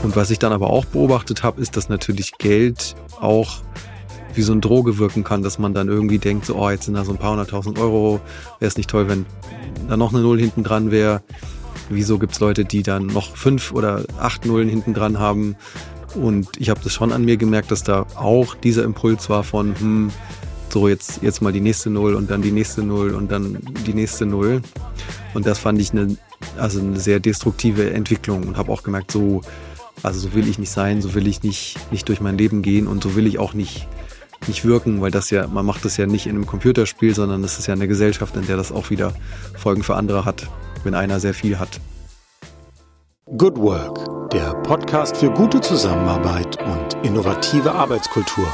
Und was ich dann aber auch beobachtet habe, ist, dass natürlich Geld auch wie so eine Droge wirken kann, dass man dann irgendwie denkt, so, oh, jetzt sind da so ein paar 100.000 Euro, wäre es nicht toll, wenn da noch eine Null hinten dran wäre. Wieso gibt es Leute, die dann noch 5 oder 8 Nullen hinten dran haben? Und ich habe das schon an mir gemerkt, dass da auch dieser Impuls war von, so jetzt mal die nächste Null und dann die nächste Null und dann die nächste Null. Und das fand ich eine sehr destruktive Entwicklung und habe auch gemerkt, so will ich nicht sein, so will ich nicht durch mein Leben gehen und so will ich auch nicht wirken, weil man macht das ja nicht in einem Computerspiel, sondern das ist ja eine Gesellschaft, in der das auch wieder Folgen für andere hat, wenn einer sehr viel hat. Good Work, der Podcast für gute Zusammenarbeit und innovative Arbeitskultur.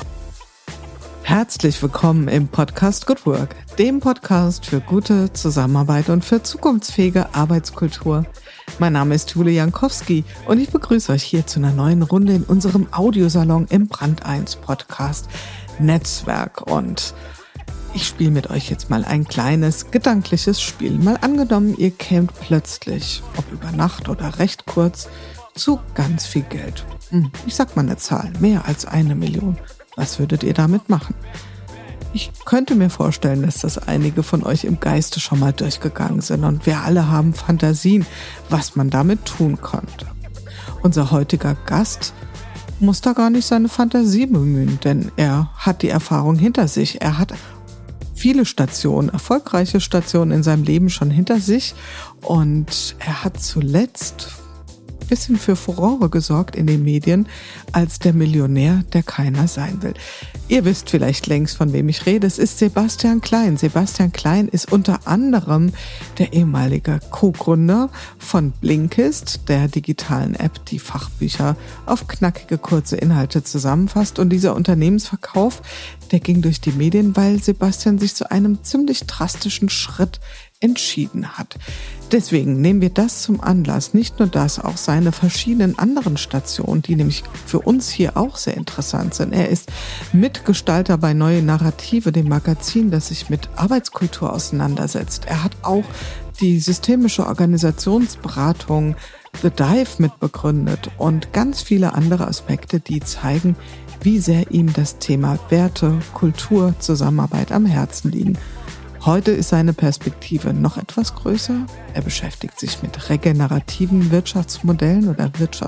Herzlich willkommen im Podcast Good Work, dem Podcast für gute Zusammenarbeit und für zukunftsfähige Arbeitskultur. Mein Name ist Jule Jankowski und ich begrüße euch hier zu einer neuen Runde in unserem Audiosalon im Brand 1 Podcast Netzwerk. Und ich spiele mit euch jetzt mal ein kleines gedankliches Spiel. Mal angenommen, ihr kämt plötzlich, ob über Nacht oder recht kurz, zu ganz viel Geld. Ich sag mal eine Zahl, mehr als 1 Million. Was würdet ihr damit machen? Ich könnte mir vorstellen, dass das einige von euch im Geiste schon mal durchgegangen sind und wir alle haben Fantasien, was man damit tun könnte. Unser heutiger Gast muss da gar nicht seine Fantasie bemühen, denn er hat die Erfahrung hinter sich. Er hat viele Stationen, erfolgreiche Stationen in seinem Leben schon hinter sich und er hat zuletzt ein bisschen für Furore gesorgt in den Medien als der Millionär, der keiner sein will. Ihr wisst vielleicht längst, von wem ich rede. Es ist Sebastian Klein. Sebastian Klein ist unter anderem der ehemalige Co-Gründer von Blinkist, der digitalen App, die Fachbücher auf knackige, kurze Inhalte zusammenfasst. Und dieser Unternehmensverkauf, der ging durch die Medien, weil Sebastian sich zu einem ziemlich drastischen Schritt entschieden hat. Deswegen nehmen wir das zum Anlass, nicht nur das, auch seine verschiedenen anderen Stationen, die nämlich für uns hier auch sehr interessant sind. Er ist Mitgestalter bei Neue Narrative, dem Magazin, das sich mit Arbeitskultur auseinandersetzt. Er hat auch die systemische Organisationsberatung The Dive mitbegründet und ganz viele andere Aspekte, die zeigen, wie sehr ihm das Thema Werte, Kultur, Zusammenarbeit am Herzen liegen. Heute ist seine Perspektive noch etwas größer. Er beschäftigt sich mit regenerativen Wirtschaftsmodellen oder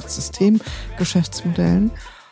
Wirtschaftssystem-Geschäftsmodellen.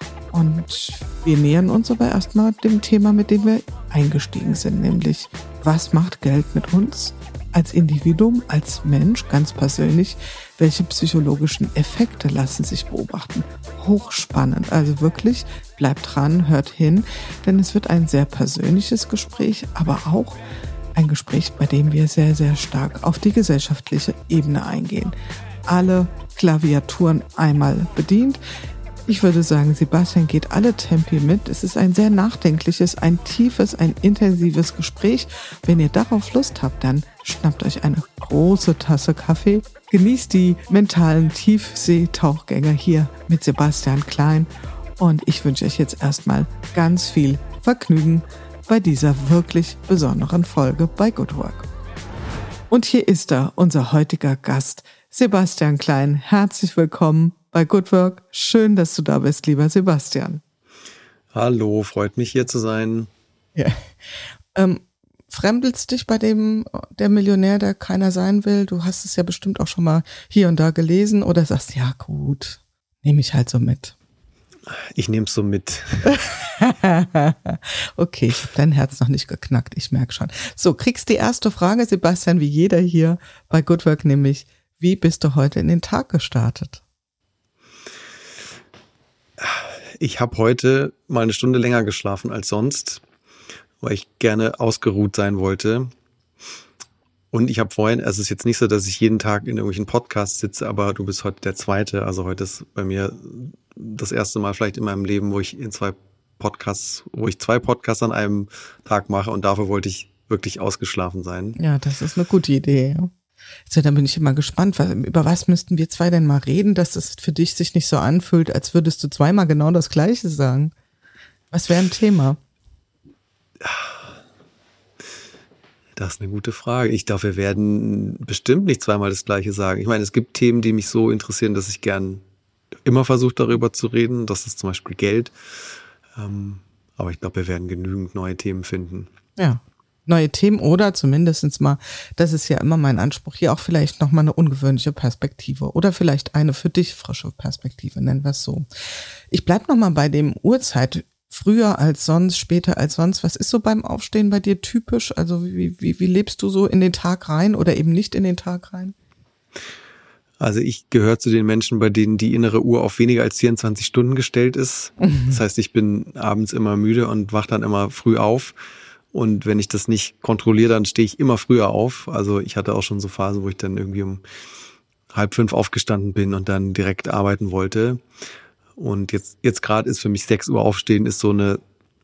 Und wir nähern uns aber erstmal dem Thema, mit dem wir eingestiegen sind, nämlich was macht Geld mit uns als Individuum, als Mensch, ganz persönlich? Welche psychologischen Effekte lassen sich beobachten? Hochspannend, also wirklich, bleibt dran, hört hin, denn es wird ein sehr persönliches Gespräch, aber auch ein Gespräch, bei dem wir sehr, sehr stark auf die gesellschaftliche Ebene eingehen. Alle Klaviaturen einmal bedient. Ich würde sagen, Sebastian geht alle Tempi mit. Es ist ein sehr nachdenkliches, ein tiefes, ein intensives Gespräch. Wenn ihr darauf Lust habt, dann schnappt euch eine große Tasse Kaffee. Genießt die mentalen Tiefseetauchgänge hier mit Sebastian Klein. Und ich wünsche euch jetzt erstmal ganz viel Vergnügen bei dieser wirklich besonderen Folge bei Good Work. Und hier ist er, unser heutiger Gast, Sebastian Klein. Herzlich willkommen bei Good Work. Schön, dass du da bist, lieber Sebastian. Hallo, freut mich hier zu sein. Ja. Fremdelst dich bei der Millionär, der keiner sein will? Du hast es ja bestimmt auch schon mal hier und da gelesen oder sagst, ja gut, nehme ich halt so mit. Ich nehme es so mit. Okay, ich habe dein Herz noch nicht geknackt, ich merke schon. So, kriegst die erste Frage, Sebastian, wie jeder hier bei Good Work, nämlich, wie bist du heute in den Tag gestartet? Ich habe heute mal eine Stunde länger geschlafen als sonst, weil ich gerne ausgeruht sein wollte. Und ich habe vorhin, es ist jetzt nicht so, dass ich jeden Tag in irgendwelchen Podcasts sitze, aber du bist heute der Zweite. Also heute ist bei mir das erste Mal vielleicht in meinem Leben, wo ich zwei Podcasts an einem Tag mache und dafür wollte ich wirklich ausgeschlafen sein. Ja, das ist eine gute Idee. So, dann bin ich immer gespannt, über was müssten wir zwei denn mal reden, dass es für dich sich nicht so anfühlt, als würdest du zweimal genau das Gleiche sagen. Was wäre ein Thema? Das ist eine gute Frage. Ich glaube, wir werden bestimmt nicht zweimal das Gleiche sagen. Ich meine, es gibt Themen, die mich so interessieren, dass ich gern immer versucht, darüber zu reden. Das ist zum Beispiel Geld. Aber ich glaube, wir werden genügend neue Themen finden. Ja, neue Themen oder zumindest mal, das ist ja immer mein Anspruch, hier auch vielleicht nochmal eine ungewöhnliche Perspektive oder vielleicht eine für dich frische Perspektive, nennen wir es so. Ich bleib nochmal bei dem Uhrzeit. Früher als sonst, später als sonst. Was ist so beim Aufstehen bei dir typisch? Also wie lebst du so in den Tag rein oder eben nicht in den Tag rein? Also ich gehöre zu den Menschen, bei denen die innere Uhr auf weniger als 24 Stunden gestellt ist. Das heißt, ich bin abends immer müde und wach dann immer früh auf. Und wenn ich das nicht kontrolliere, dann stehe ich immer früher auf. Also ich hatte auch schon so Phasen, wo ich dann irgendwie um 4:30 aufgestanden bin und dann direkt arbeiten wollte. Und jetzt gerade ist für mich 6 Uhr aufstehen, ist so eine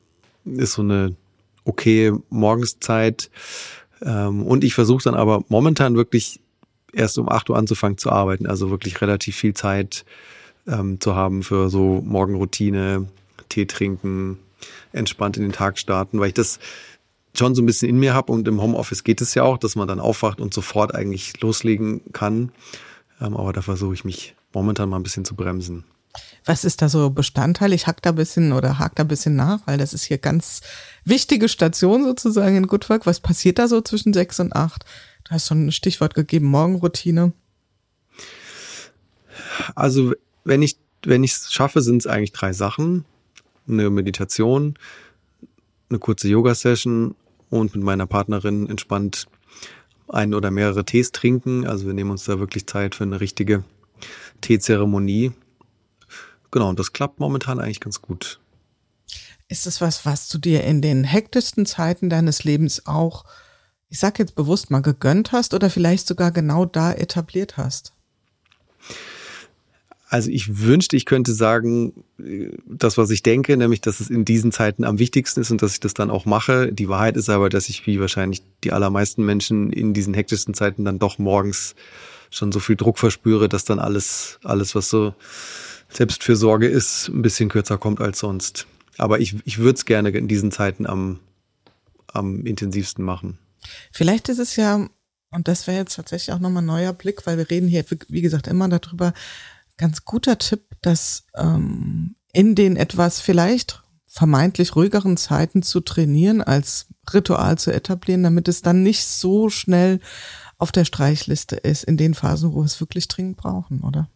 okay Morgenszeit. Und ich versuche dann aber momentan wirklich erst um 8 Uhr anzufangen zu arbeiten. Also wirklich relativ viel Zeit zu haben für so Morgenroutine, Tee trinken, entspannt in den Tag starten, weil ich das schon so ein bisschen in mir habe. Und im Homeoffice geht es ja auch, dass man dann aufwacht und sofort eigentlich loslegen kann. Aber da versuche ich mich momentan mal ein bisschen zu bremsen. Was ist da so Bestandteil? Ich hake da ein bisschen nach, weil das ist hier ganz wichtige Station sozusagen in Good Work. Was passiert da so zwischen 6 und 8? Du hast schon ein Stichwort gegeben, Morgenroutine. Also wenn ich es schaffe, sind es eigentlich 3 Sachen. Eine Meditation, eine kurze Yoga-Session und mit meiner Partnerin entspannt ein oder mehrere Tees trinken. Also wir nehmen uns da wirklich Zeit für eine richtige Teezeremonie. Genau, und das klappt momentan eigentlich ganz gut. Ist es was du dir in den hektischsten Zeiten deines Lebens auch, ich sag jetzt bewusst mal, gegönnt hast oder vielleicht sogar genau da etabliert hast? Also ich wünschte, ich könnte sagen, das, was ich denke, nämlich, dass es in diesen Zeiten am wichtigsten ist und dass ich das dann auch mache. Die Wahrheit ist aber, dass ich wie wahrscheinlich die allermeisten Menschen in diesen hektischsten Zeiten dann doch morgens schon so viel Druck verspüre, dass dann alles, was so Selbstfürsorge ist, ein bisschen kürzer kommt als sonst. Aber ich würde es gerne in diesen Zeiten am intensivsten machen. Vielleicht ist es ja, und das wäre jetzt tatsächlich auch nochmal ein neuer Blick, weil wir reden hier, wie gesagt, immer darüber, ganz guter Tipp, dass in den etwas vielleicht vermeintlich ruhigeren Zeiten zu trainieren, als Ritual zu etablieren, damit es dann nicht so schnell auf der Streichliste ist, in den Phasen, wo wir es wirklich dringend brauchen, oder?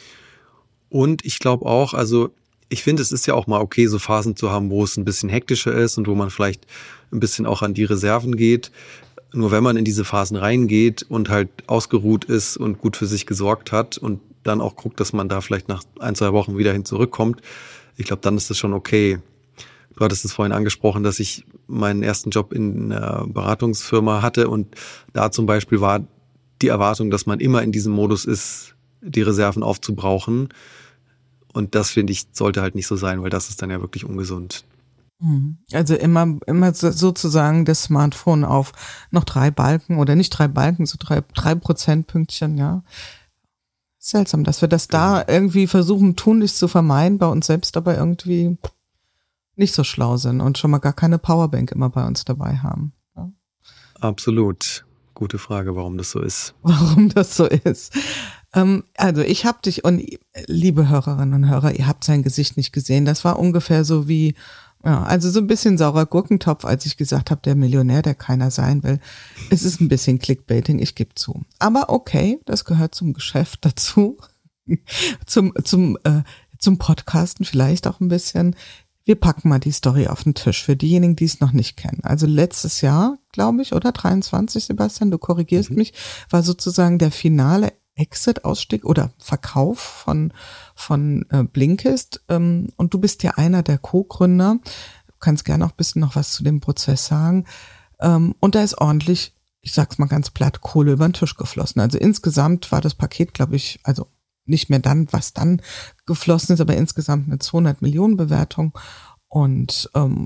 Und ich glaube auch, also ich finde, es ist ja auch mal okay, so Phasen zu haben, wo es ein bisschen hektischer ist und wo man vielleicht ein bisschen auch an die Reserven geht. Nur wenn man in diese Phasen reingeht und halt ausgeruht ist und gut für sich gesorgt hat und dann auch guckt, dass man da vielleicht nach 1-2 Wochen wieder hin zurückkommt, ich glaube, dann ist das schon okay. Du hattest es vorhin angesprochen, dass ich meinen ersten Job in einer Beratungsfirma hatte und da zum Beispiel war die Erwartung, dass man immer in diesem Modus ist, die Reserven aufzubrauchen. Und das, finde ich, sollte halt nicht so sein, weil das ist dann ja wirklich ungesund. Also immer sozusagen das Smartphone auf noch 3 Balken oder nicht 3 Balken, so 3 Prozentpünktchen, ja. Seltsam, dass wir das da irgendwie versuchen, tunlichst zu vermeiden, bei uns selbst aber irgendwie nicht so schlau sind und schon mal gar keine Powerbank immer bei uns dabei haben. Ja. Absolut. Gute Frage, warum das so ist. Warum das so ist. Also ich habe dich, und liebe Hörerinnen und Hörer, ihr habt sein Gesicht nicht gesehen. Das war ungefähr so wie, ja, also so ein bisschen saurer Gurkentopf, als ich gesagt habe, der Millionär, der keiner sein will. Es ist ein bisschen Clickbaiting, ich gebe zu. Aber okay, das gehört zum Geschäft dazu. zum Podcasten vielleicht auch ein bisschen. Wir packen mal die Story auf den Tisch für diejenigen, die es noch nicht kennen. Also letztes Jahr, glaube ich, oder 23, Sebastian, du korrigierst mich, war sozusagen der finale Exit-Ausstieg oder Verkauf von Blinkist. Und du bist ja einer der Co-Gründer. Du kannst gerne auch ein bisschen noch was zu dem Prozess sagen. Und da ist ordentlich, ich sag's mal ganz platt, Kohle über den Tisch geflossen. Also insgesamt war das Paket, glaube ich, also nicht mehr dann, was dann geflossen ist, aber insgesamt eine 200 Millionen Bewertung. Und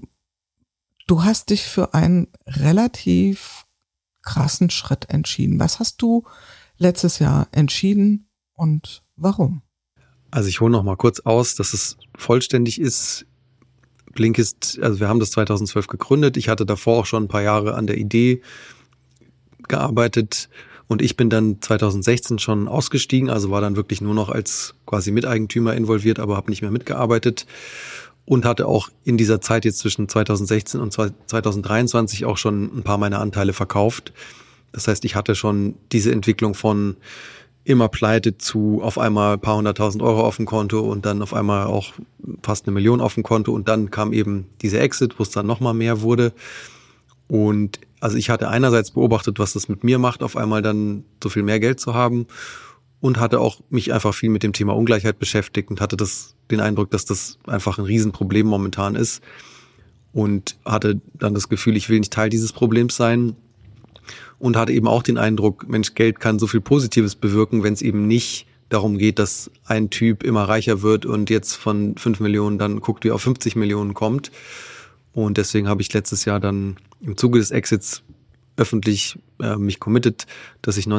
du hast dich für einen relativ krassen Schritt entschieden. Was hast du letztes Jahr entschieden und warum? Also ich hole noch mal kurz aus, dass es vollständig ist. Blinkist, also wir haben das 2012 gegründet. Ich hatte davor auch schon ein paar Jahre an der Idee gearbeitet Und ich bin dann 2016 schon ausgestiegen, also war dann wirklich nur noch als quasi Miteigentümer involviert, aber habe nicht mehr mitgearbeitet und hatte auch in dieser Zeit jetzt zwischen 2016 und 2023 auch schon ein paar meiner Anteile verkauft. Das heißt, ich hatte schon diese Entwicklung von immer pleite zu auf einmal ein paar 100.000 Euro auf dem Konto und dann auf einmal auch fast 1 Million auf dem Konto und dann kam eben dieser Exit, wo es dann nochmal mehr wurde. Und also ich hatte einerseits beobachtet, was das mit mir macht, auf einmal dann so viel mehr Geld zu haben und hatte auch mich einfach viel mit dem Thema Ungleichheit beschäftigt und hatte den Eindruck, dass das einfach ein Riesenproblem momentan ist und hatte dann das Gefühl, ich will nicht Teil dieses Problems sein und hatte eben auch den Eindruck, Mensch, Geld kann so viel Positives bewirken, wenn es eben nicht darum geht, dass ein Typ immer reicher wird und jetzt von 5 Millionen dann guckt, wie er auf 50 Millionen kommt. Und deswegen habe ich letztes Jahr dann im Zuge des Exits öffentlich mich committed, dass ich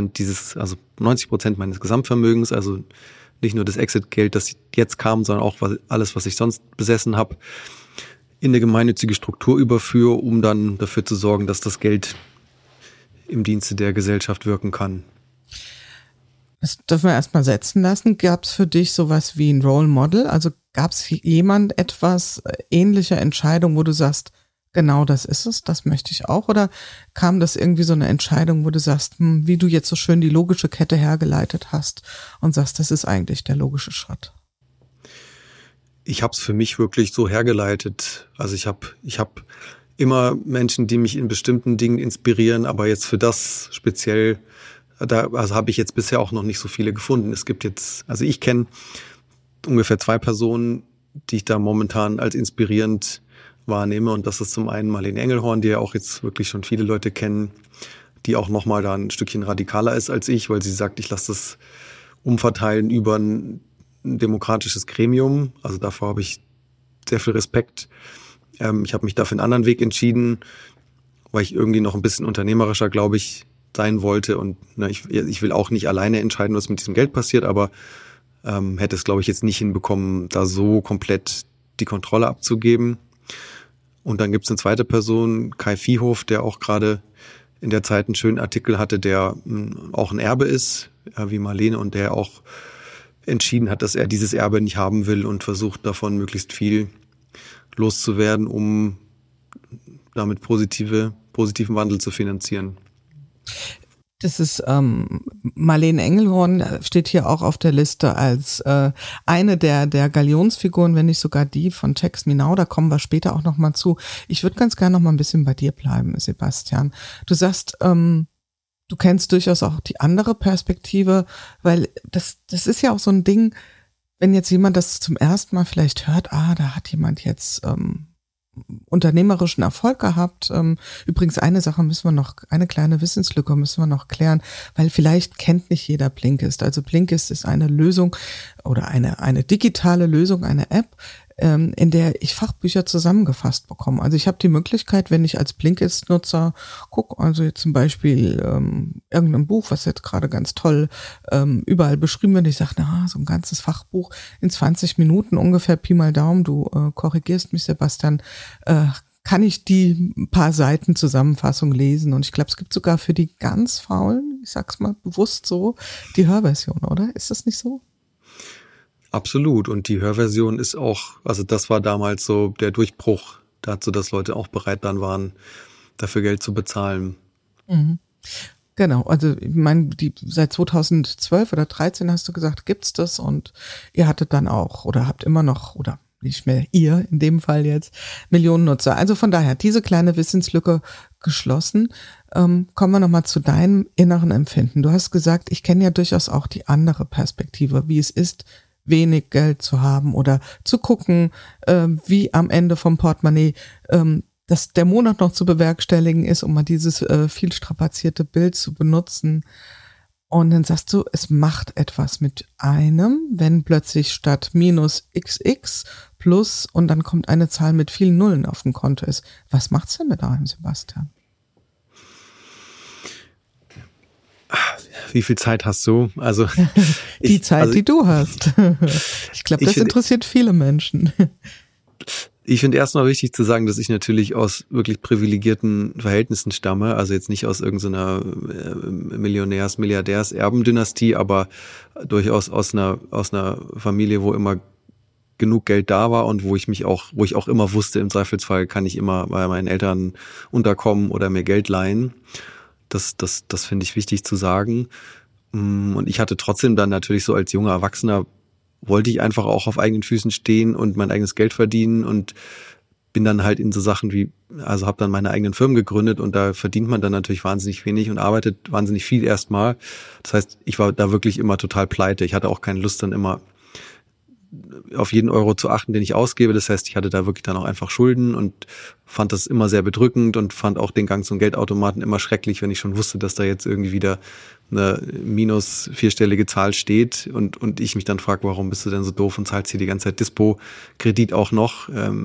90% meines Gesamtvermögens, also nicht nur das Exit-Geld, das jetzt kam, sondern auch alles, was ich sonst besessen habe, in eine gemeinnützige Struktur überführe, um dann dafür zu sorgen, dass das Geld im Dienste der Gesellschaft wirken kann. Das dürfen wir erstmal setzen lassen. Gab es für dich sowas wie ein Role Model? Also gab es jemand etwas ähnliche Entscheidung, wo du sagst, genau das ist es, das möchte ich auch? Oder kam das irgendwie so eine Entscheidung, wo du sagst, wie du jetzt so schön die logische Kette hergeleitet hast und sagst, das ist eigentlich der logische Schritt? Ich habe es für mich wirklich so hergeleitet. Also ich hab immer Menschen, die mich in bestimmten Dingen inspirieren, aber jetzt für das speziell, also habe ich jetzt bisher auch noch nicht so viele gefunden. Es gibt jetzt, also ich kenne ungefähr 2 Personen, die ich da momentan als inspirierend wahrnehme. Und das ist zum einen Marlene Engelhorn, die ja auch jetzt wirklich schon viele Leute kennen, die auch nochmal da ein Stückchen radikaler ist als ich, weil sie sagt, ich lasse das umverteilen über ein demokratisches Gremium. Also davor habe ich sehr viel Respekt. Ich habe mich dafür einen anderen Weg entschieden, weil ich irgendwie noch ein bisschen unternehmerischer, glaube ich, sein wollte. Und ich will auch nicht alleine entscheiden, was mit diesem Geld passiert, aber hätte es, glaube ich, jetzt nicht hinbekommen, da so komplett die Kontrolle abzugeben. Und dann gibt es eine zweite Person, Kai Viehhof, der auch gerade in der Zeit einen schönen Artikel hatte, der auch ein Erbe ist, wie Marlene, und der auch entschieden hat, dass er dieses Erbe nicht haben will und versucht davon möglichst viel loszuwerden, um damit positiven Wandel zu finanzieren. Das ist Marlene Engelhorn steht hier auch auf der Liste als eine der Galionsfiguren, wenn nicht sogar die von Text Me Now. Da kommen wir später auch noch mal zu. Ich würde ganz gerne noch mal ein bisschen bei dir bleiben, Sebastian. Du sagst, du kennst durchaus auch die andere Perspektive, weil das ist ja auch so ein Ding, wenn jetzt jemand das zum ersten Mal vielleicht hört, da hat jemand jetzt unternehmerischen Erfolg gehabt. Übrigens eine kleine Wissenslücke müssen wir noch klären, weil vielleicht kennt nicht jeder Blinkist. Also Blinkist ist eine Lösung oder eine digitale Lösung, eine App, in der ich Fachbücher zusammengefasst bekomme. Also ich habe die Möglichkeit, wenn ich als Blinkist-Nutzer gucke, also jetzt zum Beispiel irgendein Buch, was jetzt gerade ganz toll überall beschrieben wird, ich sage, so ein ganzes Fachbuch in 20 Minuten ungefähr, Pi mal Daumen, du korrigierst mich, Sebastian, kann ich die paar Seiten Zusammenfassung lesen. Und ich glaube, es gibt sogar für die ganz Faulen, ich sag's mal bewusst so, die Hörversion, oder? Ist das nicht so? Absolut. Und die Hörversion ist auch, also das war damals so der Durchbruch dazu, dass Leute auch bereit dann waren, dafür Geld zu bezahlen. Mhm. Genau, also ich meine, seit 2012 oder 13 hast du gesagt, gibt's das, und ihr hattet dann auch oder habt immer noch, oder nicht mehr ihr in dem Fall jetzt, Millionen Nutzer. Also von daher, diese kleine Wissenslücke geschlossen. Kommen wir nochmal zu deinem inneren Empfinden. Du hast gesagt, ich kenne ja durchaus auch die andere Perspektive, wie es ist, wenig Geld zu haben oder zu gucken, wie am Ende vom Portemonnaie dass der Monat noch zu bewerkstelligen ist, um mal dieses viel strapazierte Bild zu benutzen. Und dann sagst du, es macht etwas mit einem, wenn plötzlich statt minus XX plus und dann kommt eine Zahl mit vielen Nullen auf dem Konto ist. Was macht's denn mit einem, Sebastian? Wie viel Zeit hast du? Also die Zeit, die du hast. Ich glaube, das interessiert viele Menschen. Ich finde erstmal wichtig zu sagen, dass ich natürlich aus wirklich privilegierten Verhältnissen stamme, also jetzt nicht aus irgendeiner Milliardärs-Erbendynastie, aber durchaus aus einer Familie, wo immer genug Geld da war und wo ich auch immer wusste, im Zweifelsfall kann ich immer bei meinen Eltern unterkommen oder mir Geld leihen. Das finde ich wichtig zu sagen. Und ich hatte trotzdem dann natürlich so als junger Erwachsener, wollte ich einfach auch auf eigenen Füßen stehen und mein eigenes Geld verdienen und bin dann halt in so Sachen also habe dann meine eigenen Firmen gegründet und da verdient man dann natürlich wahnsinnig wenig und arbeitet wahnsinnig viel erstmal. Das heißt, ich war da wirklich immer total pleite. Ich hatte auch keine Lust, dann immer auf jeden Euro zu achten, den ich ausgebe. Das heißt, ich hatte da wirklich dann auch einfach Schulden und fand das immer sehr bedrückend und fand auch den Gang zum Geldautomaten immer schrecklich, wenn ich schon wusste, dass da jetzt irgendwie wieder eine minus vierstellige Zahl steht und ich mich dann frage, warum bist du denn so doof und zahlst hier die ganze Zeit Dispo-Kredit auch noch.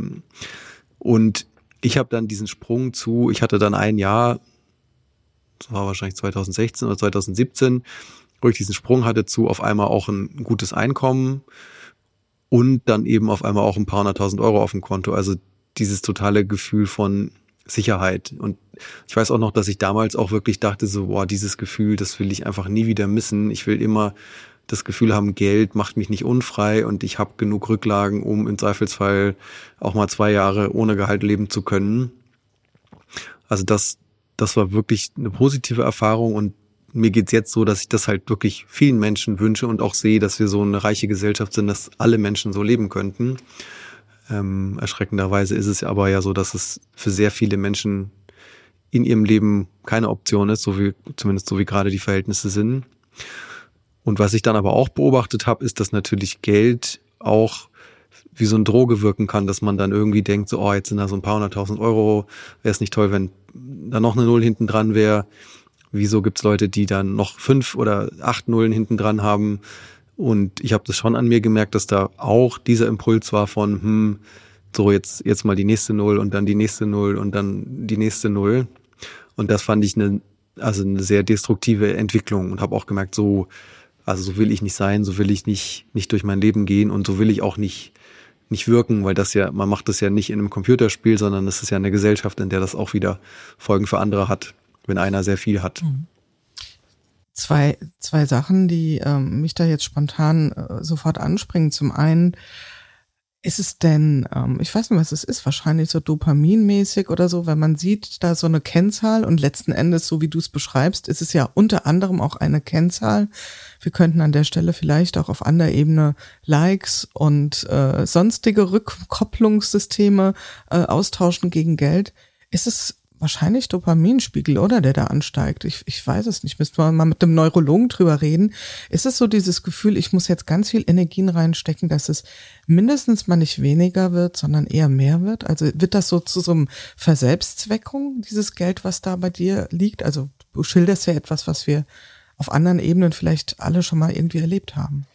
Und ich habe dann diesen Sprung ich hatte dann ein Jahr, das war wahrscheinlich 2016 oder 2017, wo ich diesen Sprung hatte zu auf einmal auch ein gutes Einkommen und dann eben auf einmal auch ein paar 100.000 Euro auf dem Konto. Also dieses totale Gefühl von Sicherheit. Und ich weiß auch noch, dass ich damals auch wirklich dachte so, boah, dieses Gefühl, das will ich einfach nie wieder missen. Ich will immer das Gefühl haben, Geld macht mich nicht unfrei und ich habe genug Rücklagen, um im Zweifelsfall auch mal 2 Jahre ohne Gehalt leben zu können. Also das war wirklich eine positive Erfahrung und mir geht's jetzt so, dass ich das halt wirklich vielen Menschen wünsche und auch sehe, dass wir so eine reiche Gesellschaft sind, dass alle Menschen so leben könnten. Erschreckenderweise ist es aber ja so, dass es für sehr viele Menschen in ihrem Leben keine Option ist, zumindest so wie gerade die Verhältnisse sind. Und was ich dann aber auch beobachtet habe, ist, dass natürlich Geld auch wie so eine Droge wirken kann, dass man dann irgendwie denkt, so, jetzt sind da so ein paar 100.000 Euro, wäre es nicht toll, wenn da noch eine Null hinten dran wäre. Wieso gibt's Leute, die dann noch 5 oder 8 Nullen hinten dran haben? Und ich habe das schon an mir gemerkt, dass da auch dieser Impuls war von, so jetzt mal die nächste Null und dann die nächste Null und dann die nächste Null. Und das fand ich eine sehr destruktive Entwicklung und habe auch gemerkt, so will ich nicht sein, so will ich nicht durch mein Leben gehen und so will ich auch nicht wirken, weil man macht das ja nicht in einem Computerspiel, sondern es ist ja eine Gesellschaft, in der das auch wieder Folgen für andere hat, wenn einer sehr viel hat. Zwei Sachen, die mich da jetzt spontan sofort anspringen. Zum einen, ist es denn, ich weiß nicht, was es ist, wahrscheinlich so dopaminmäßig oder so, wenn man sieht da so eine Kennzahl und letzten Endes, so wie du es beschreibst, ist es ja unter anderem auch eine Kennzahl. Wir könnten an der Stelle vielleicht auch auf anderer Ebene Likes und sonstige Rückkopplungssysteme austauschen gegen Geld. Ist es wahrscheinlich Dopaminspiegel, oder, der da ansteigt? Ich weiß es nicht. Müssten wir mal mit einem Neurologen drüber reden. Ist es so dieses Gefühl, ich muss jetzt ganz viel Energien reinstecken, dass es mindestens mal nicht weniger wird, sondern eher mehr wird? Also wird das so zu so einem Verselbstzweckung, dieses Geld, was da bei dir liegt? Also du schilderst ja etwas, was wir auf anderen Ebenen vielleicht alle schon mal irgendwie erlebt haben.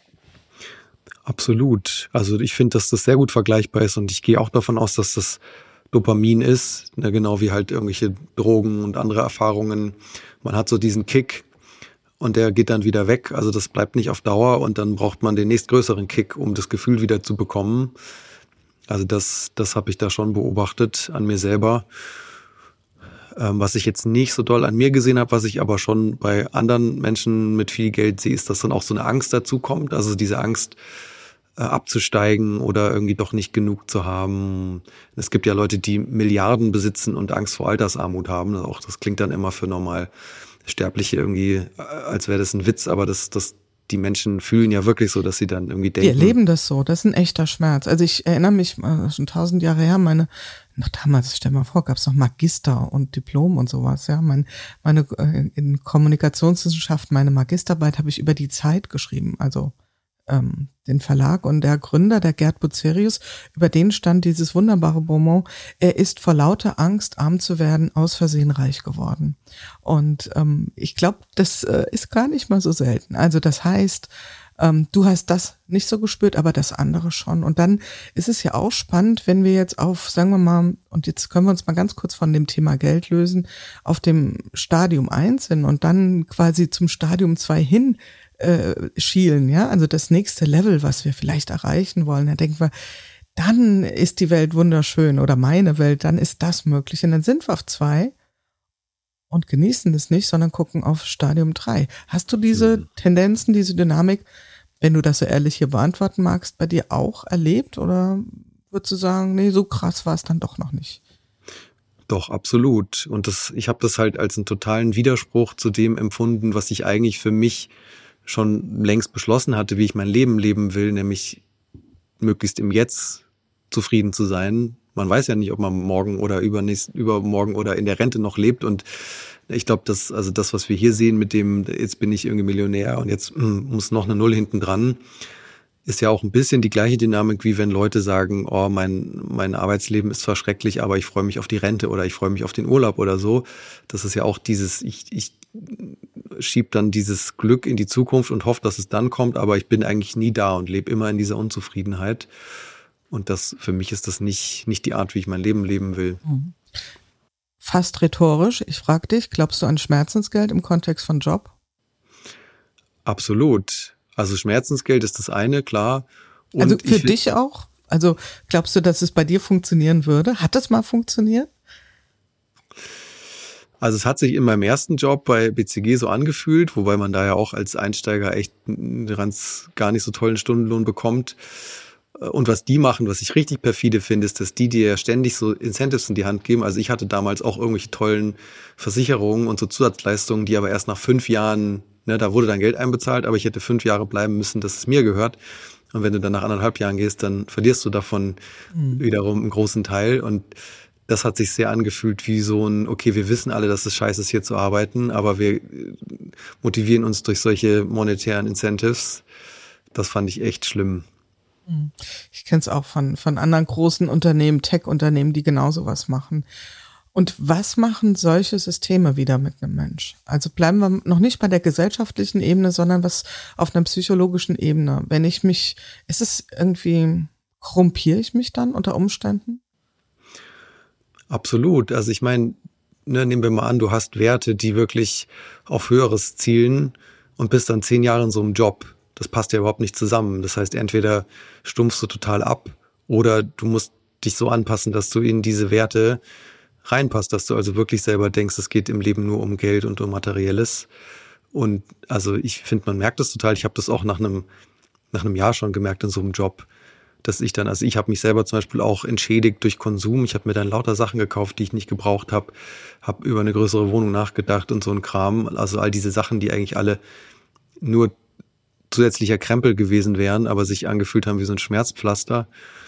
Absolut. Also ich finde, dass das sehr gut vergleichbar ist und ich gehe auch davon aus, dass das Dopamin ist, ne, genau wie halt irgendwelche Drogen und andere Erfahrungen. Man hat so diesen Kick und der geht dann wieder weg. Also das bleibt nicht auf Dauer und dann braucht man den nächstgrößeren Kick, um das Gefühl wieder zu bekommen. Also das habe ich da schon beobachtet an mir selber. Was ich jetzt nicht so doll an mir gesehen habe, was ich aber schon bei anderen Menschen mit viel Geld sehe, ist, dass dann auch so eine Angst dazu kommt. Also diese Angst, abzusteigen oder irgendwie doch nicht genug zu haben. Es gibt ja Leute, die Milliarden besitzen und Angst vor Altersarmut haben. Auch das klingt dann immer für normal Sterbliche irgendwie, als wäre das ein Witz, aber die Menschen fühlen ja wirklich so, dass sie dann irgendwie denken. Die erleben das so, das ist ein echter Schmerz. Also ich erinnere mich, schon 1000 Jahre her, noch damals, stell mal vor, gab es noch Magister und Diplom und sowas, ja. Meine in Kommunikationswissenschaft, meine Magisterarbeit habe ich über die Zeit geschrieben, also den Verlag, und der Gründer, der Gerd Bucerius, über den stand dieses wunderbare Bonmot: Er ist vor lauter Angst, arm zu werden, aus Versehen reich geworden. Und ich glaube, das ist gar nicht mal so selten. Also das heißt, du hast das nicht so gespürt, aber das andere schon. Und dann ist es ja auch spannend, wenn wir jetzt auf, sagen wir mal, und jetzt können wir uns mal ganz kurz von dem Thema Geld lösen, auf dem Stadium 1 sind und dann quasi zum Stadium 2 hin schielen, ja, also das nächste Level, was wir vielleicht erreichen wollen, da denken wir, dann ist die Welt wunderschön oder meine Welt, dann ist das möglich. Und dann sind wir auf 2 und genießen es nicht, sondern gucken auf Stadium 3. Hast du diese Tendenzen, diese Dynamik, wenn du das so ehrlich hier beantworten magst, bei dir auch erlebt? Oder würdest du sagen, nee, so krass war es dann doch noch nicht? Doch, absolut. Und ich habe das halt als einen totalen Widerspruch zu dem empfunden, was ich eigentlich für mich schon längst beschlossen hatte, wie ich mein Leben leben will, nämlich möglichst im Jetzt zufrieden zu sein. Man weiß ja nicht, ob man morgen oder übermorgen oder in der Rente noch lebt. Und ich glaube, das, was wir hier sehen mit dem, jetzt bin ich irgendwie Millionär und jetzt muss noch eine Null hinten dran, ist ja auch ein bisschen die gleiche Dynamik, wie wenn Leute sagen, oh, mein Arbeitsleben ist zwar schrecklich, aber ich freue mich auf die Rente oder ich freue mich auf den Urlaub oder so. Das ist ja auch dieses, ich schiebe dann dieses Glück in die Zukunft und hoffe, dass es dann kommt, aber ich bin eigentlich nie da und lebe immer in dieser Unzufriedenheit. Und das, für mich ist das nicht die Art, wie ich mein Leben leben will. Fast rhetorisch, ich frage dich, glaubst du an Schmerzensgeld im Kontext von Job? Absolut. Also Schmerzensgeld ist das eine, klar. Und also für dich auch? Also glaubst du, dass es bei dir funktionieren würde? Hat das mal funktioniert? Also es hat sich in meinem ersten Job bei BCG so angefühlt, wobei man da ja auch als Einsteiger echt einen ganz gar nicht so tollen Stundenlohn bekommt. Und was die machen, was ich richtig perfide finde, ist, dass die dir ja ständig so Incentives in die Hand geben. Also ich hatte damals auch irgendwelche tollen Versicherungen und so Zusatzleistungen, die aber erst nach 5 Jahren, ne, da wurde dann Geld einbezahlt, aber ich hätte 5 Jahre bleiben müssen, dass es mir gehört. Und wenn du dann nach 1,5 Jahren gehst, dann verlierst du davon wiederum einen großen Teil. Und das hat sich sehr angefühlt wie so ein, okay, wir wissen alle, dass es scheiße ist, hier zu arbeiten, aber wir motivieren uns durch solche monetären Incentives. Das fand ich echt schlimm. Ich kenne es auch von anderen großen Unternehmen, Tech-Unternehmen, die genau sowas machen. Und was machen solche Systeme wieder mit einem Mensch? Also bleiben wir noch nicht bei der gesellschaftlichen Ebene, sondern was auf einer psychologischen Ebene. Wenn ich mich, ist es irgendwie, korrumpiere ich mich dann unter Umständen? Absolut. Also ich meine, ne, nehmen wir mal an, du hast Werte, die wirklich auf Höheres zielen und bist dann 10 Jahre in so einem Job. Das passt ja überhaupt nicht zusammen. Das heißt, entweder stumpfst du total ab oder du musst dich so anpassen, dass du in diese Werte reinpasst, dass du also wirklich selber denkst, es geht im Leben nur um Geld und um Materielles. Und also ich finde, man merkt das total. Ich habe das auch nach einem Jahr schon gemerkt in so einem Job, dass ich dann, also ich habe mich selber zum Beispiel auch entschädigt durch Konsum. Ich habe mir dann lauter Sachen gekauft, die ich nicht gebraucht habe, habe über eine größere Wohnung nachgedacht und so ein Kram. Also all diese Sachen, die eigentlich alle nur zusätzlicher Krempel gewesen wären, aber sich angefühlt haben wie so ein Schmerzpflaster.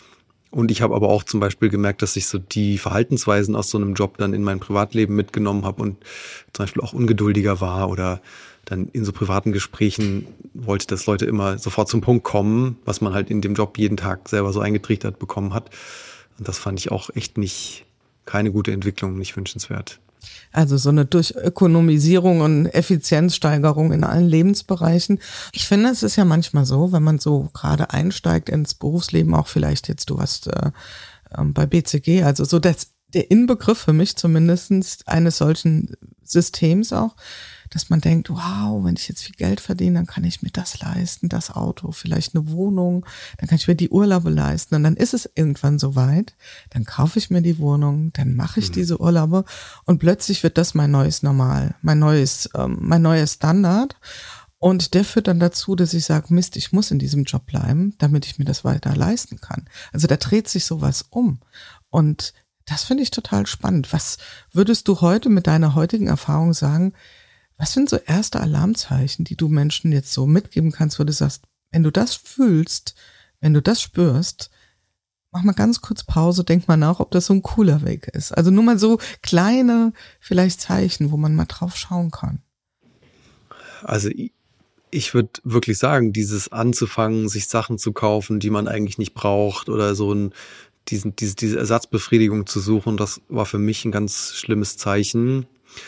Und ich habe aber auch zum Beispiel gemerkt, dass ich so die Verhaltensweisen aus so einem Job dann in mein Privatleben mitgenommen habe und zum Beispiel auch ungeduldiger war oder dann in so privaten Gesprächen wollte, dass Leute immer sofort zum Punkt kommen, was man halt in dem Job jeden Tag selber so eingetrichtert bekommen hat. Und das fand ich auch echt keine gute Entwicklung, nicht wünschenswert. Also so eine Durchökonomisierung und Effizienzsteigerung in allen Lebensbereichen. Ich finde, es ist ja manchmal so, wenn man so gerade einsteigt ins Berufsleben, auch vielleicht jetzt, du hast bei BCG, also so der Inbegriff für mich zumindest eines solchen Systems auch, dass man denkt, wow, wenn ich jetzt viel Geld verdiene, dann kann ich mir das leisten, das Auto, vielleicht eine Wohnung, dann kann ich mir die Urlaube leisten und dann ist es irgendwann soweit, dann kaufe ich mir die Wohnung, dann mache ich diese Urlaube und plötzlich wird das mein neues Normal, mein neues Standard und der führt dann dazu, dass ich sage, Mist, ich muss in diesem Job bleiben, damit ich mir das weiter leisten kann. Also da dreht sich sowas um und das finde ich total spannend. Was würdest du heute mit deiner heutigen Erfahrung sagen, was sind so erste Alarmzeichen, die du Menschen jetzt so mitgeben kannst, wo du sagst, wenn du das fühlst, wenn du das spürst, mach mal ganz kurz Pause, denk mal nach, ob das so ein cooler Weg ist. Also nur mal so kleine vielleicht Zeichen, wo man mal drauf schauen kann. Also ich würde wirklich sagen, dieses anzufangen, sich Sachen zu kaufen, die man eigentlich nicht braucht oder so diese Ersatzbefriedigung zu suchen, das war für mich ein ganz schlimmes Zeichen.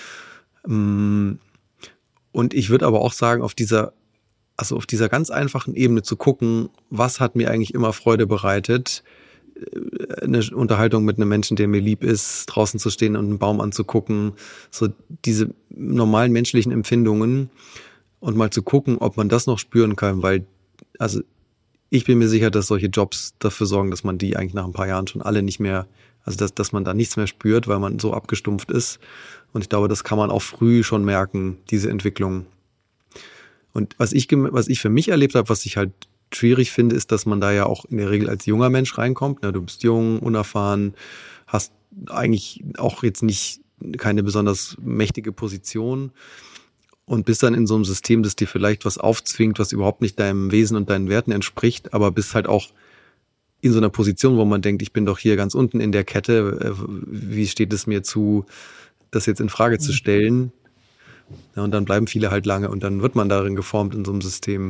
Und ich würde aber auch sagen, auf dieser ganz einfachen Ebene zu gucken, was hat mir eigentlich immer Freude bereitet, eine Unterhaltung mit einem Menschen, der mir lieb ist, draußen zu stehen und einen Baum anzugucken, so diese normalen menschlichen Empfindungen und mal zu gucken, ob man das noch spüren kann, weil also ich bin mir sicher, dass solche Jobs dafür sorgen, dass man die eigentlich nach ein paar Jahren schon alle nicht mehr, also dass man da nichts mehr spürt, weil man so abgestumpft ist. Und ich glaube, das kann man auch früh schon merken, diese Entwicklung. Und was ich für mich erlebt habe, was ich halt schwierig finde, ist, dass man da ja auch in der Regel als junger Mensch reinkommt. Du bist jung, unerfahren, hast eigentlich auch jetzt keine besonders mächtige Position und bist dann in so einem System, das dir vielleicht was aufzwingt, was überhaupt nicht deinem Wesen und deinen Werten entspricht, aber bist halt auch in so einer Position, wo man denkt, ich bin doch hier ganz unten in der Kette, wie steht es mir zu, das jetzt in Frage zu stellen? Ja, und dann bleiben viele halt lange und dann wird man darin geformt in so einem System.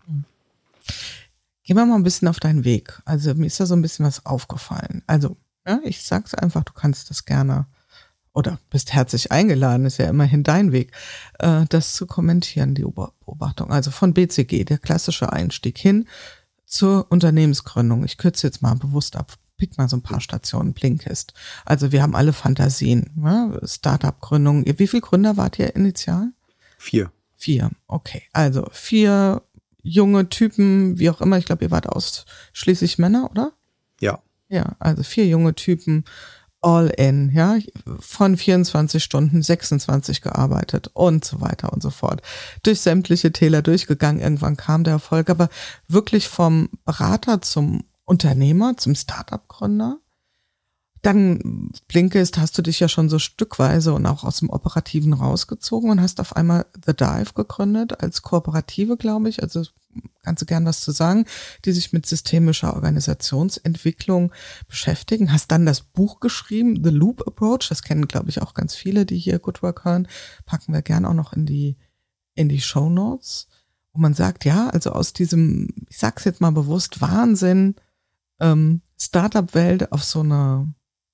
Gehen wir mal ein bisschen auf deinen Weg. Also mir ist da so ein bisschen was aufgefallen. Also, ja, ich sag's einfach, du kannst das gerne oder bist herzlich eingeladen, ist ja immerhin dein Weg, das zu kommentieren, die Beobachtung. Also von BCG, der klassische Einstieg hin zur Unternehmensgründung. Ich kürze jetzt mal bewusst ab, pick mal so ein paar Stationen, Blinkist. Also wir haben alle Fantasien, ja? Startup-Gründung. Wie viele Gründer wart ihr initial? 4. 4, okay. Also 4 junge Typen, wie auch immer. Ich glaube, ihr wart ausschließlich Männer, oder? Ja. Ja, also 4 junge Typen, all in, ja, von 24 Stunden 26 gearbeitet und so weiter und so fort. Durch sämtliche Täler durchgegangen, irgendwann kam der Erfolg, aber wirklich vom Berater zum Unternehmer, zum Startup-Gründer. Dann, Blinkist, hast du dich ja schon so stückweise und auch aus dem Operativen rausgezogen und hast auf einmal The Dive gegründet, als Kooperative, glaube ich, also kannst du gern was zu sagen, die sich mit systemischer Organisationsentwicklung beschäftigen. Hast dann das Buch geschrieben, The Loop Approach, das kennen, glaube ich, auch ganz viele, die hier Good Work hören, packen wir gern auch noch in die Shownotes, wo man sagt, ja, also aus diesem, ich sag's jetzt mal bewusst, Wahnsinn, Startup-Welt auf so eine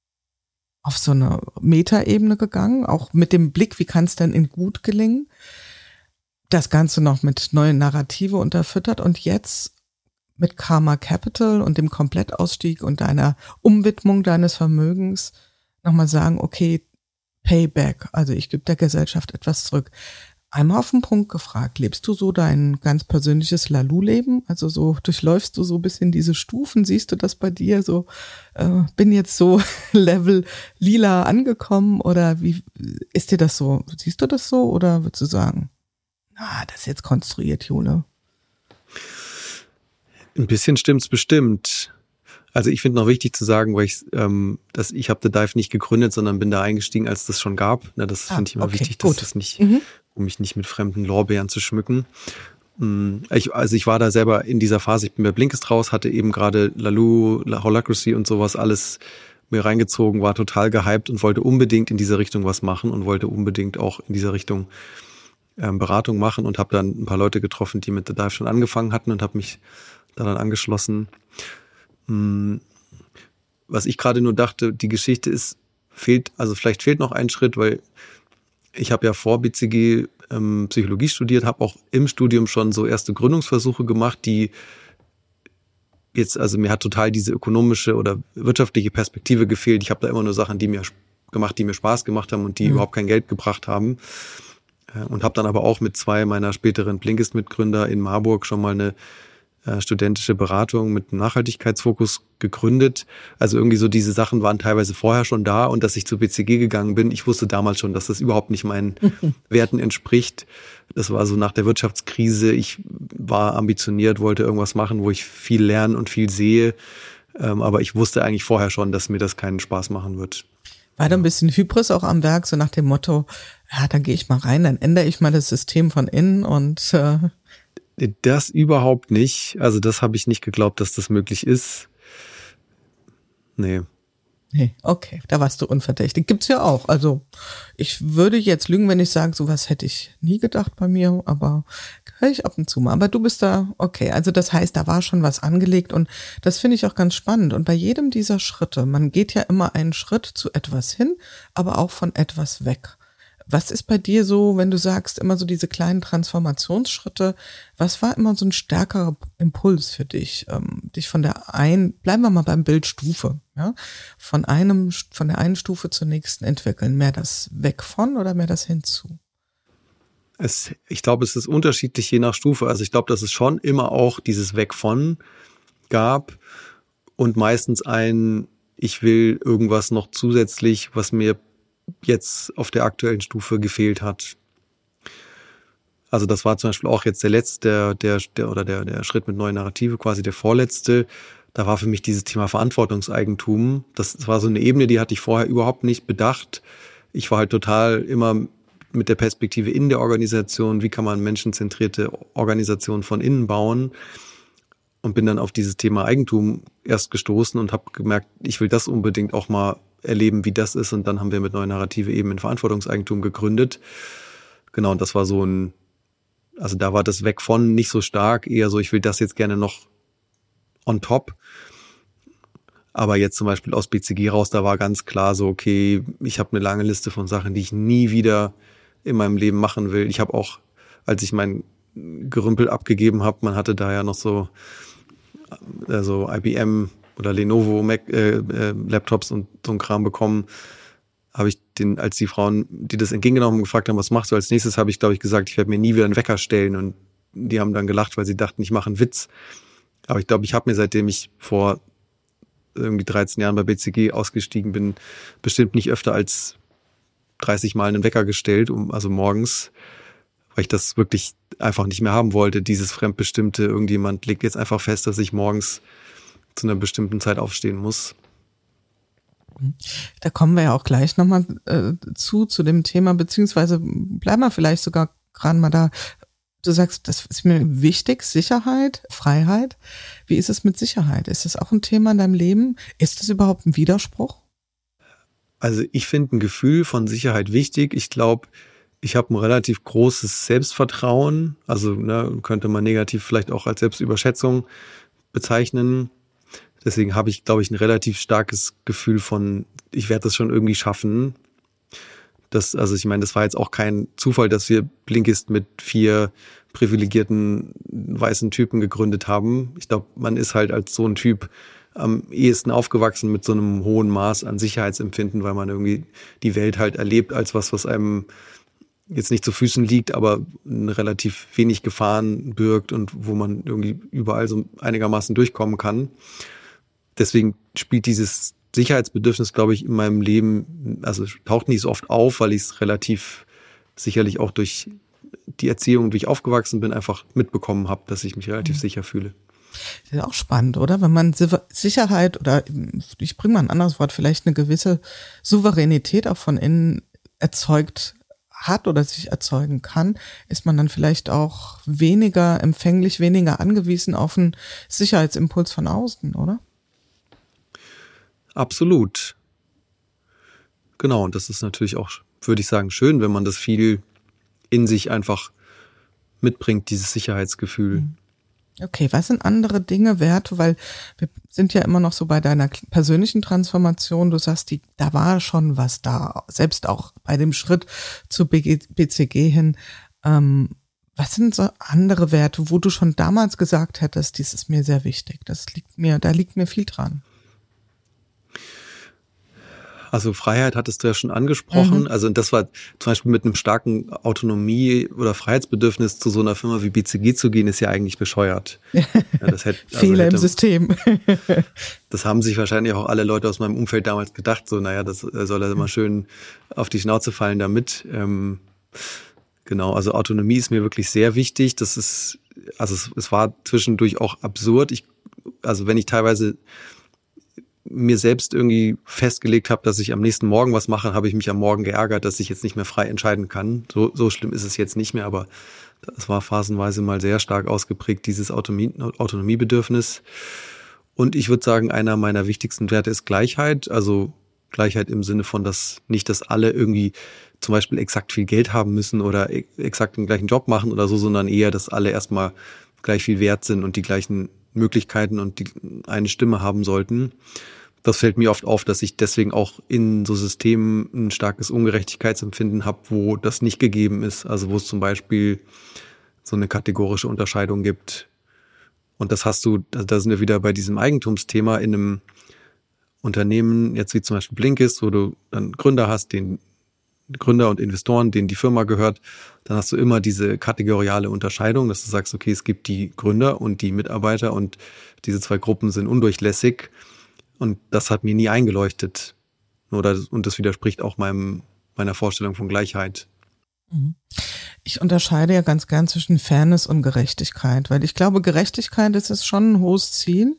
Metaebene gegangen, auch mit dem Blick, wie kann es denn in gut gelingen? Das Ganze noch mit neuen Narrative unterfüttert und jetzt mit Karma Capital und dem Komplettausstieg und deiner Umwidmung deines Vermögens nochmal sagen, okay, Payback, also ich gebe der Gesellschaft etwas zurück. Einmal auf den Punkt gefragt, lebst du so dein ganz persönliches Lalu-Leben? Also so durchläufst du so ein bisschen diese Stufen, siehst du das bei dir so, bin jetzt so Level lila angekommen oder wie ist dir das so? Siehst du das so oder würdest du sagen, das ist jetzt konstruiert, Jule? Ein bisschen stimmt's bestimmt. Also ich finde noch wichtig zu sagen, weil ich habe The Dive nicht gegründet, sondern bin da eingestiegen, als das schon gab. Das finde ich immer wichtig, dass das nicht, um mich nicht mit fremden Lorbeeren zu schmücken. Ich war da selber in dieser Phase, ich bin bei Blinkist raus, hatte eben gerade Lalu, Holacracy und sowas alles mir reingezogen, war total gehypt und wollte unbedingt in diese Richtung was machen und wollte unbedingt auch in dieser Richtung Beratung machen und habe dann ein paar Leute getroffen, die mit The Dive schon angefangen hatten und habe mich da dann angeschlossen. Was ich gerade nur dachte, die Geschichte vielleicht fehlt noch ein Schritt, weil ich habe ja vor BCG Psychologie studiert, habe auch im Studium schon so erste Gründungsversuche gemacht, die jetzt, also mir hat total diese ökonomische oder wirtschaftliche Perspektive gefehlt. Ich habe da immer nur Sachen, die mir Spaß gemacht haben und die überhaupt kein Geld gebracht haben. Und habe dann aber auch mit 2 meiner späteren Blinkist-Mitgründer in Marburg schon mal eine studentische Beratung mit einem Nachhaltigkeitsfokus gegründet. Also irgendwie so diese Sachen waren teilweise vorher schon da und dass ich zu BCG gegangen bin, ich wusste damals schon, dass das überhaupt nicht meinen Werten entspricht. Das war so nach der Wirtschaftskrise. Ich war ambitioniert, wollte irgendwas machen, wo ich viel lerne und viel sehe. Aber ich wusste eigentlich vorher schon, dass mir das keinen Spaß machen wird. War da ein bisschen Hybris auch am Werk, so nach dem Motto, ja, dann gehe ich mal rein, dann ändere ich mal das System von innen und Das überhaupt nicht. Also das habe ich nicht geglaubt, dass das möglich ist. Nee, okay, da warst du unverdächtig. Gibt's ja auch. Also ich würde jetzt lügen, wenn ich sage, sowas hätte ich nie gedacht bei mir, aber höre ich ab und zu mal. Aber du bist da, okay, also das heißt, da war schon was angelegt und das finde ich auch ganz spannend. Und bei jedem dieser Schritte, man geht ja immer einen Schritt zu etwas hin, aber auch von etwas weg. Was ist bei dir so, wenn du sagst, immer so diese kleinen Transformationsschritte, was war immer so ein stärkerer Impuls für dich? Dich bleiben wir mal beim Bild Stufe, ja? Von der einen Stufe zur nächsten entwickeln. Mehr das Weg von oder mehr das hinzu? Ich glaube, es ist unterschiedlich je nach Stufe. Also ich glaube, das ist schon immer auch dieses Weg von, gab und meistens ich will irgendwas noch zusätzlich, was mir jetzt auf der aktuellen Stufe gefehlt hat. Also das war zum Beispiel auch jetzt der letzte, der Schritt mit Neue Narrative, quasi der vorletzte. Da war für mich dieses Thema Verantwortungseigentum. Das war so eine Ebene, die hatte ich vorher überhaupt nicht bedacht. Ich war halt total immer mit der Perspektive in der Organisation, wie kann man menschenzentrierte Organisationen von innen bauen, und bin dann auf dieses Thema Eigentum erst gestoßen und habe gemerkt, ich will das unbedingt auch mal erleben, wie das ist. Und dann haben wir mit Neue Narrative eben in Verantwortungseigentum gegründet. Genau, und das war also da war das weg von nicht so stark, eher so, ich will das jetzt gerne noch on top. Aber jetzt zum Beispiel aus BCG raus, da war ganz klar so, okay, ich habe eine lange Liste von Sachen, die ich nie wieder in meinem Leben machen will. Ich habe auch, als ich mein Gerümpel abgegeben habe, man hatte da ja noch so IBM oder Lenovo Mac Laptops und so ein Kram bekommen, habe ich als die Frauen, die das entgegengenommen haben, gefragt haben, was machst du als nächstes, habe ich, glaube ich, gesagt, ich werde mir nie wieder einen Wecker stellen, und die haben dann gelacht, weil sie dachten, ich mache einen Witz. Aber ich glaube, ich habe mir, seitdem ich vor irgendwie 13 Jahren bei BCG ausgestiegen bin, bestimmt nicht öfter als 30 Mal einen Wecker gestellt, also morgens, weil ich das wirklich einfach nicht mehr haben wollte, dieses fremdbestimmte, irgendjemand legt jetzt einfach fest, dass ich morgens zu einer bestimmten Zeit aufstehen muss. Da kommen wir ja auch gleich nochmal zu dem Thema, beziehungsweise bleiben wir vielleicht sogar gerade mal da. Du sagst, das ist mir wichtig, Sicherheit, Freiheit. Wie ist es mit Sicherheit? Ist das auch ein Thema in deinem Leben? Ist das überhaupt ein Widerspruch? Also ich finde ein Gefühl von Sicherheit wichtig. Ich glaube, ich habe ein relativ großes Selbstvertrauen. Also könnte man negativ vielleicht auch als Selbstüberschätzung bezeichnen. Deswegen habe ich, glaube ich, ein relativ starkes Gefühl von, ich werde das schon irgendwie schaffen. Also ich meine, das war jetzt auch kein Zufall, dass wir Blinkist mit 4 privilegierten weißen Typen gegründet haben. Ich glaube, man ist halt als so ein Typ am ehesten aufgewachsen mit so einem hohen Maß an Sicherheitsempfinden, weil man irgendwie die Welt halt erlebt als was einem jetzt nicht zu Füßen liegt, aber relativ wenig Gefahren birgt und wo man irgendwie überall so einigermaßen durchkommen kann. Deswegen spielt dieses Sicherheitsbedürfnis, glaube ich, in meinem Leben, also taucht nicht so oft auf, weil ich es relativ sicherlich auch durch die Erziehung, wie ich aufgewachsen bin, einfach mitbekommen habe, dass ich mich relativ sicher fühle. Das ist auch spannend, oder? Wenn man Sicherheit oder, ich bringe mal ein anderes Wort, vielleicht eine gewisse Souveränität auch von innen erzeugt hat oder sich erzeugen kann, ist man dann vielleicht auch weniger empfänglich, weniger angewiesen auf einen Sicherheitsimpuls von außen, oder? Absolut. Genau, und das ist natürlich auch, würde ich sagen, schön, wenn man das viel in sich einfach mitbringt, dieses Sicherheitsgefühl. Okay, was sind andere Dinge, Werte? Weil wir sind ja immer noch so bei deiner persönlichen Transformation. Du sagst, da war schon was da, selbst auch bei dem Schritt zu BCG hin. Was sind so andere Werte, wo du schon damals gesagt hättest, dies ist mir sehr wichtig, da liegt mir viel dran? Also Freiheit hattest du ja schon angesprochen. Also das war zum Beispiel mit einem starken Autonomie- oder Freiheitsbedürfnis zu so einer Firma wie BCG zu gehen, ist ja eigentlich bescheuert. Ja, Fehler im System. Das haben sich wahrscheinlich auch alle Leute aus meinem Umfeld damals gedacht, so das soll er mal schön auf die Schnauze fallen damit. Genau, also Autonomie ist mir wirklich sehr wichtig. Es war zwischendurch auch absurd. Also wenn ich teilweise mir selbst irgendwie festgelegt habe, dass ich am nächsten Morgen was mache, habe ich mich am Morgen geärgert, dass ich jetzt nicht mehr frei entscheiden kann. So schlimm ist es jetzt nicht mehr, aber das war phasenweise mal sehr stark ausgeprägt, dieses Autonomiebedürfnis. Und ich würde sagen, einer meiner wichtigsten Werte ist Gleichheit. Also Gleichheit im Sinne von, dass alle irgendwie zum Beispiel exakt viel Geld haben müssen oder exakt den gleichen Job machen oder so, sondern eher, dass alle erstmal gleich viel wert sind und die gleichen Möglichkeiten und eine Stimme haben sollten. Das fällt mir oft auf, dass ich deswegen auch in so Systemen ein starkes Ungerechtigkeitsempfinden habe, wo das nicht gegeben ist. Also wo es zum Beispiel so eine kategorische Unterscheidung gibt. Und das hast du, da sind wir wieder bei diesem Eigentumsthema in einem Unternehmen, jetzt wie zum Beispiel Blinkist, wo du dann Gründer hast, denen Gründer und Investoren, denen die Firma gehört, dann hast du immer diese kategoriale Unterscheidung, dass du sagst, okay, es gibt die Gründer und die Mitarbeiter und diese zwei Gruppen sind undurchlässig. Und das hat mir nie eingeleuchtet. Und das widerspricht auch meiner Vorstellung von Gleichheit. Ich unterscheide ja ganz gern zwischen Fairness und Gerechtigkeit, weil ich glaube, Gerechtigkeit ist es schon ein hohes Ziel.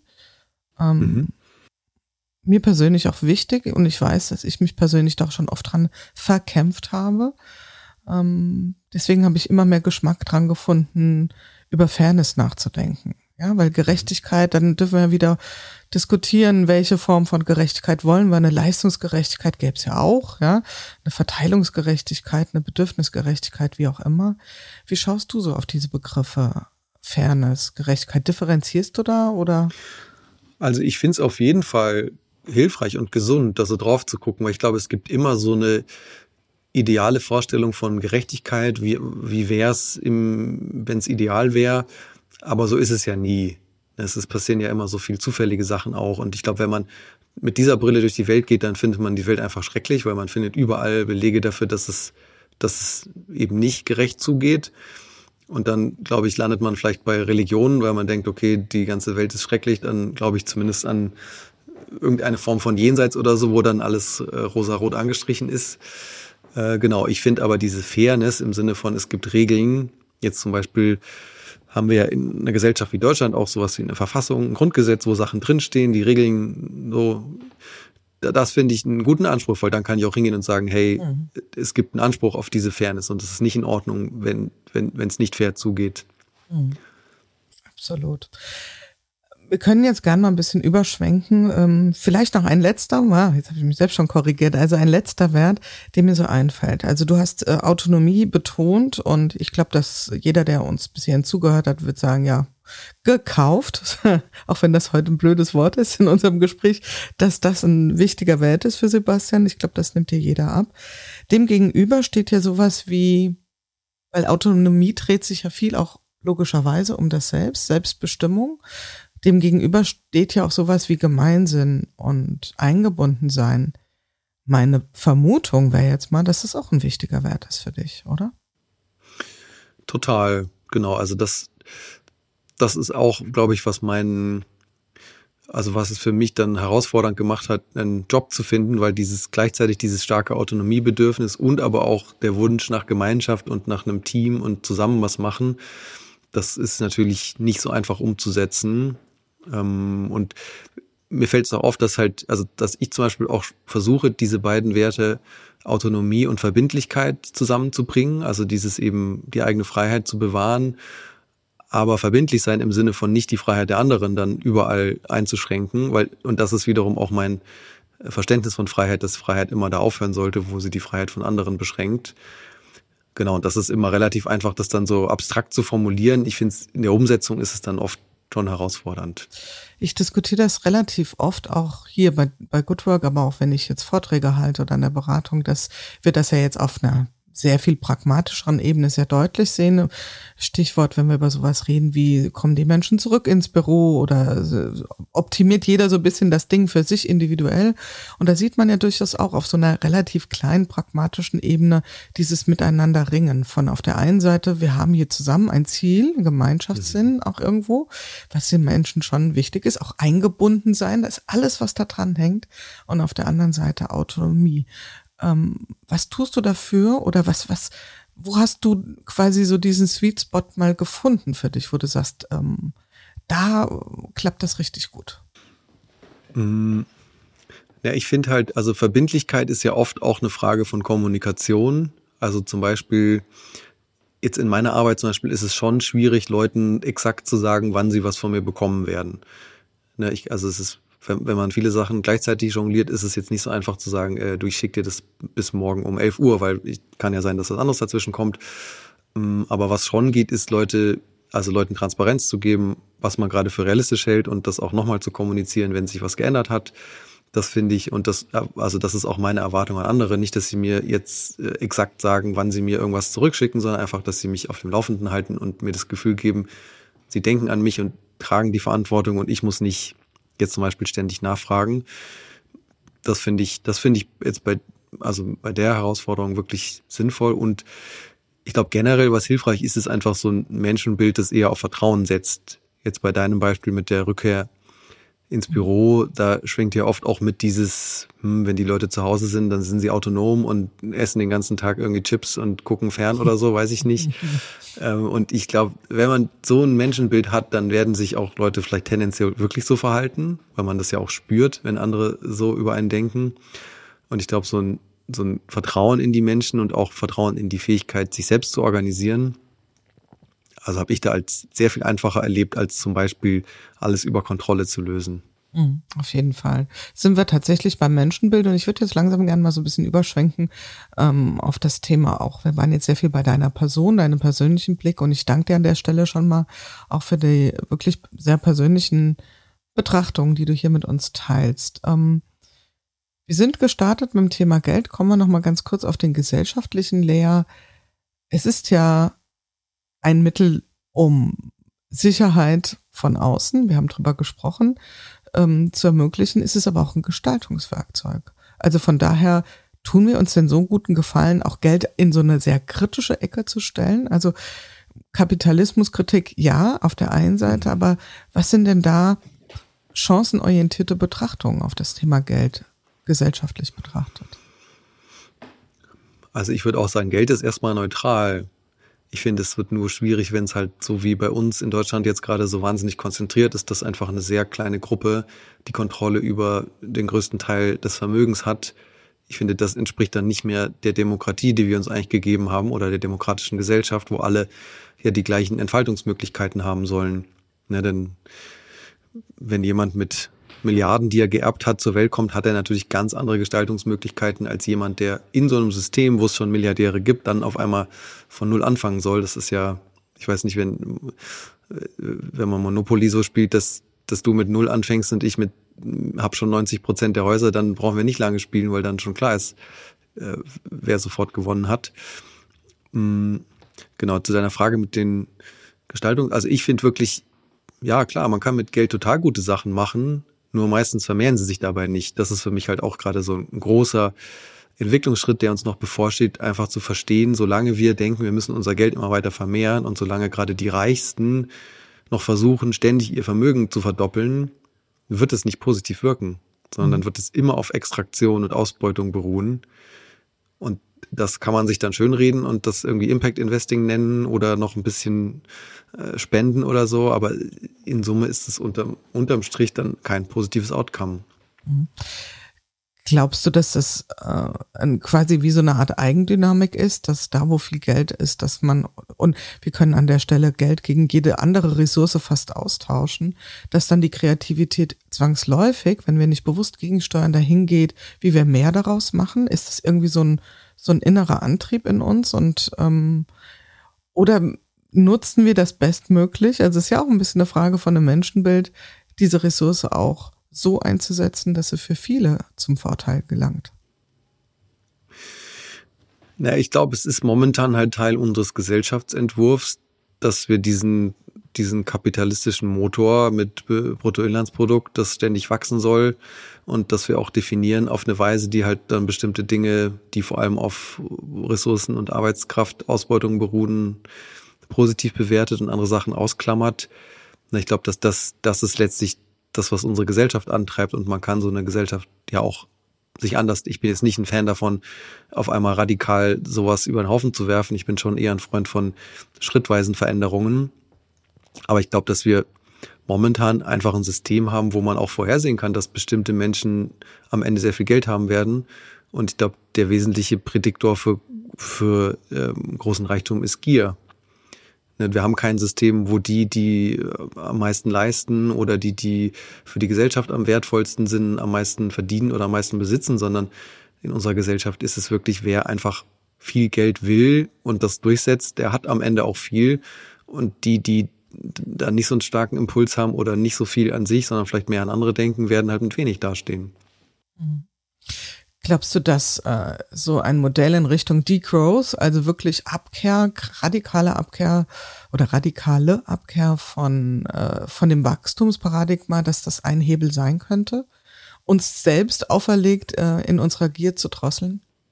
Mir persönlich auch wichtig und ich weiß, dass ich mich persönlich doch schon oft dran verkämpft habe. Deswegen habe ich immer mehr Geschmack dran gefunden, über Fairness nachzudenken. Ja, weil Gerechtigkeit, dann dürfen wir wieder diskutieren, welche Form von Gerechtigkeit wollen wir. Eine Leistungsgerechtigkeit gäbe es ja auch, ja, eine Verteilungsgerechtigkeit, eine Bedürfnisgerechtigkeit, wie auch immer. Wie schaust du so auf diese Begriffe Fairness, Gerechtigkeit? Differenzierst du da oder? Also ich finde es auf jeden Fall hilfreich und gesund, da so drauf zu gucken, weil ich glaube, es gibt immer so eine ideale Vorstellung von Gerechtigkeit, wie wäre es, wenn es ideal wäre, aber so ist es ja nie. Es passieren ja immer so viel zufällige Sachen auch und ich glaube, wenn man mit dieser Brille durch die Welt geht, dann findet man die Welt einfach schrecklich, weil man findet überall Belege dafür, dass es eben nicht gerecht zugeht. Und dann, glaube ich, landet man vielleicht bei Religionen, weil man denkt, okay, die ganze Welt ist schrecklich, dann glaube ich zumindest an irgendeine Form von Jenseits oder so, wo dann alles rosarot angestrichen ist. Genau, ich finde aber diese Fairness im Sinne von, es gibt Regeln, jetzt zum Beispiel haben wir ja in einer Gesellschaft wie Deutschland auch sowas wie eine Verfassung, ein Grundgesetz, wo Sachen drinstehen, die Regeln so, das finde ich einen guten Anspruch, weil dann kann ich auch hingehen und sagen, hey, es gibt einen Anspruch auf diese Fairness und es ist nicht in Ordnung, wenn es nicht fair zugeht. Absolut. Wir können jetzt gerne mal ein bisschen überschwenken. Vielleicht noch ein letzter, jetzt habe ich mich selbst schon korrigiert, also ein letzter Wert, der mir so einfällt. Also du hast Autonomie betont und ich glaube, dass jeder, der uns bis hierhin zugehört hat, wird sagen, ja, gekauft, auch wenn das heute ein blödes Wort ist in unserem Gespräch, dass das ein wichtiger Wert ist für Sebastian. Ich glaube, das nimmt hier jeder ab. Demgegenüber steht ja sowas wie, weil Autonomie dreht sich ja viel auch logischerweise um das Selbstbestimmung. Demgegenüber steht ja auch sowas wie Gemeinsinn und Eingebundensein. Meine Vermutung wäre jetzt mal, dass das auch ein wichtiger Wert ist für dich, oder? Total, genau. Also das ist auch, glaube ich, was es für mich dann herausfordernd gemacht hat, einen Job zu finden, weil gleichzeitig dieses starke Autonomiebedürfnis und aber auch der Wunsch nach Gemeinschaft und nach einem Team und zusammen was machen, das ist natürlich nicht so einfach umzusetzen. Und mir fällt es auch auf, dass ich zum Beispiel auch versuche, diese beiden Werte Autonomie und Verbindlichkeit zusammenzubringen, also dieses eben die eigene Freiheit zu bewahren, aber verbindlich sein im Sinne von nicht die Freiheit der anderen dann überall einzuschränken, und das ist wiederum auch mein Verständnis von Freiheit, dass Freiheit immer da aufhören sollte, wo sie die Freiheit von anderen beschränkt. Genau, und das ist immer relativ einfach, das dann so abstrakt zu formulieren. Ich finde, in der Umsetzung ist es dann oft schon herausfordernd. Ich diskutiere das relativ oft, auch hier bei Good Work, aber auch wenn ich jetzt Vorträge halte oder in der Beratung, dass wir das ja jetzt auf einer sehr viel pragmatischeren Ebene sehr deutlich sehen. Stichwort, wenn wir über sowas reden, wie kommen die Menschen zurück ins Büro oder optimiert jeder so ein bisschen das Ding für sich individuell. Und da sieht man ja durchaus auch auf so einer relativ kleinen pragmatischen Ebene dieses Miteinander-Ringen von auf der einen Seite, wir haben hier zusammen ein Ziel, einen Gemeinschaftssinn auch irgendwo, was den Menschen schon wichtig ist, auch eingebunden sein, das ist alles, was da dran hängt. Und auf der anderen Seite Autonomie. Was tust du dafür oder wo hast du quasi so diesen Sweet Spot mal gefunden für dich, wo du sagst, da klappt das richtig gut? Ja, ich finde halt, also Verbindlichkeit ist ja oft auch eine Frage von Kommunikation. Also zum Beispiel, jetzt in meiner Arbeit zum Beispiel ist es schon schwierig, Leuten exakt zu sagen, wann sie was von mir bekommen werden. Ne, es ist, wenn man viele Sachen gleichzeitig jongliert, ist es jetzt nicht so einfach zu sagen, ich schicke dir das bis morgen um 11 Uhr, weil kann ja sein, dass was anderes dazwischen kommt. Aber was schon geht, ist Leuten Transparenz zu geben, was man gerade für realistisch hält und das auch nochmal zu kommunizieren, wenn sich was geändert hat. Das finde ich, und das ist auch meine Erwartung an andere. Nicht, dass sie mir jetzt exakt sagen, wann sie mir irgendwas zurückschicken, sondern einfach, dass sie mich auf dem Laufenden halten und mir das Gefühl geben, sie denken an mich und tragen die Verantwortung und ich muss nicht jetzt zum Beispiel ständig nachfragen. Das finde ich jetzt also bei der Herausforderung wirklich sinnvoll. Und ich glaube generell, was hilfreich ist, ist einfach so ein Menschenbild, das eher auf Vertrauen setzt. Jetzt bei deinem Beispiel mit der Rückkehr ins Büro, da schwingt ja oft auch mit dieses, wenn die Leute zu Hause sind, dann sind sie autonom und essen den ganzen Tag irgendwie Chips und gucken fern oder so, weiß ich nicht. Und ich glaube, wenn man so ein Menschenbild hat, dann werden sich auch Leute vielleicht tendenziell wirklich so verhalten, weil man das ja auch spürt, wenn andere so über einen denken. Und ich glaube, so ein Vertrauen in die Menschen und auch Vertrauen in die Fähigkeit, sich selbst zu organisieren, also habe ich da als sehr viel einfacher erlebt, als zum Beispiel alles über Kontrolle zu lösen. Auf jeden Fall. Sind wir tatsächlich beim Menschenbild und ich würde jetzt langsam gerne mal so ein bisschen überschwenken auf das Thema auch. Wir waren jetzt sehr viel bei deiner Person, deinem persönlichen Blick und ich danke dir an der Stelle schon mal auch für die wirklich sehr persönlichen Betrachtungen, die du hier mit uns teilst. Wir sind gestartet mit dem Thema Geld. Kommen wir noch mal ganz kurz auf den gesellschaftlichen Layer. Es ist ja ein Mittel, um Sicherheit von außen, wir haben drüber gesprochen, zu ermöglichen, ist es aber auch ein Gestaltungswerkzeug. Also von daher tun wir uns denn so einen guten Gefallen, auch Geld in so eine sehr kritische Ecke zu stellen. Also Kapitalismuskritik, ja, auf der einen Seite, aber was sind denn da chancenorientierte Betrachtungen auf das Thema Geld gesellschaftlich betrachtet? Also ich würde auch sagen, Geld ist erstmal neutral. Ich finde, es wird nur schwierig, wenn es halt so wie bei uns in Deutschland jetzt gerade so wahnsinnig konzentriert ist, dass einfach eine sehr kleine Gruppe die Kontrolle über den größten Teil des Vermögens hat. Ich finde, das entspricht dann nicht mehr der Demokratie, die wir uns eigentlich gegeben haben oder der demokratischen Gesellschaft, wo alle ja die gleichen Entfaltungsmöglichkeiten haben sollen. Ne, denn wenn jemand mit Milliarden, die er geerbt hat, zur Welt kommt, hat er natürlich ganz andere Gestaltungsmöglichkeiten als jemand, der in so einem System, wo es schon Milliardäre gibt, dann auf einmal von null anfangen soll. Das ist ja, ich weiß nicht, wenn man Monopoly so spielt, dass du mit null anfängst und ich hab schon 90% der Häuser, dann brauchen wir nicht lange spielen, weil dann schon klar ist, wer sofort gewonnen hat. Genau, zu deiner Frage mit den Gestaltungen. Also ich finde wirklich, ja klar, man kann mit Geld total gute Sachen machen, nur meistens vermehren sie sich dabei nicht. Das ist für mich halt auch gerade so ein großer Entwicklungsschritt, der uns noch bevorsteht, einfach zu verstehen, solange wir denken, wir müssen unser Geld immer weiter vermehren und solange gerade die Reichsten noch versuchen, ständig ihr Vermögen zu verdoppeln, wird es nicht positiv wirken, sondern dann wird es immer auf Extraktion und Ausbeutung beruhen. Und das kann man sich dann schönreden und das irgendwie Impact Investing nennen oder noch ein bisschen spenden oder so, aber in Summe ist es unterm Strich dann kein positives Outcome. Glaubst du, dass das quasi wie so eine Art Eigendynamik ist, dass da, wo viel Geld ist, dass man, und wir können an der Stelle Geld gegen jede andere Ressource fast austauschen, dass dann die Kreativität zwangsläufig, wenn wir nicht bewusst gegensteuern, dahin geht, wie wir mehr daraus machen? Ist das irgendwie so ein innerer Antrieb in uns und oder nutzen wir das bestmöglich? Also es ist ja auch ein bisschen eine Frage von einem Menschenbild, diese Ressource auch so einzusetzen, dass sie für viele zum Vorteil gelangt. Na, ich glaube, es ist momentan halt Teil unseres Gesellschaftsentwurfs, dass wir diesen kapitalistischen Motor mit Bruttoinlandsprodukt, das ständig wachsen soll und dass wir auch definieren auf eine Weise, die halt dann bestimmte Dinge, die vor allem auf Ressourcen und Arbeitskraftausbeutung beruhen, positiv bewertet und andere Sachen ausklammert. Na, ich glaube, dass das ist letztlich das, was unsere Gesellschaft antreibt und man kann so eine Gesellschaft ja auch sich anders, ich bin jetzt nicht ein Fan davon, auf einmal radikal sowas über den Haufen zu werfen. Ich bin schon eher ein Freund von schrittweisen Veränderungen. Aber ich glaube, dass wir momentan einfach ein System haben, wo man auch vorhersehen kann, dass bestimmte Menschen am Ende sehr viel Geld haben werden. Und ich glaube, der wesentliche Prädiktor für großen Reichtum ist Gier. Wir haben kein System, wo die am meisten leisten oder die für die Gesellschaft am wertvollsten sind, am meisten verdienen oder am meisten besitzen, sondern in unserer Gesellschaft ist es wirklich, wer einfach viel Geld will und das durchsetzt, der hat am Ende auch viel. Und die da nicht so einen starken Impuls haben oder nicht so viel an sich, sondern vielleicht mehr an andere denken, werden halt mit wenig dastehen. Glaubst du, dass so ein Modell in Richtung Degrowth, also wirklich radikale Abkehr von dem Wachstumsparadigma, dass das ein Hebel sein könnte, uns selbst auferlegt, in unserer Gier zu drosseln?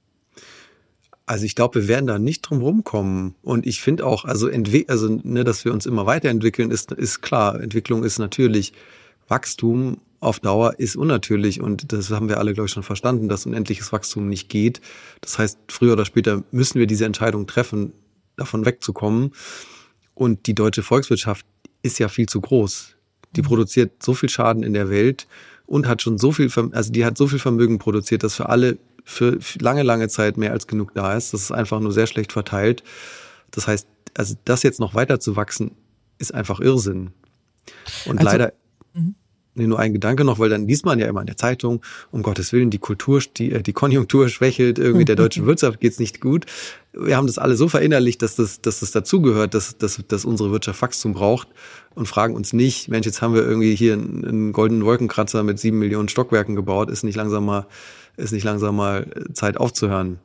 Also ich glaube, wir werden da nicht drum rumkommen. Und ich finde auch, dass wir uns immer weiterentwickeln, ist klar. Entwicklung ist natürlich. Wachstum auf Dauer ist unnatürlich. Und das haben wir alle, glaube ich, schon verstanden, dass unendliches Wachstum nicht geht. Das heißt, früher oder später müssen wir diese Entscheidung treffen, davon wegzukommen. Und die deutsche Volkswirtschaft ist ja viel zu groß. Die produziert so viel Schaden in der Welt und hat schon die hat so viel Vermögen produziert, dass für alle für lange, lange Zeit mehr als genug da ist. Das ist einfach nur sehr schlecht verteilt. Das heißt, also das jetzt noch weiter zu wachsen, ist einfach Irrsinn. Und leider, nur ein Gedanke noch, weil dann liest man ja immer in der Zeitung, um Gottes Willen, die Konjunktur schwächelt, irgendwie der deutschen Wirtschaft geht's nicht gut. Wir haben das alle so verinnerlicht, dass das dazugehört, dass unsere Wirtschaft Wachstum braucht und fragen uns nicht, Mensch, jetzt haben wir irgendwie hier einen goldenen Wolkenkratzer mit 7 Millionen Stockwerken gebaut, ist nicht langsam mal Zeit aufzuhören.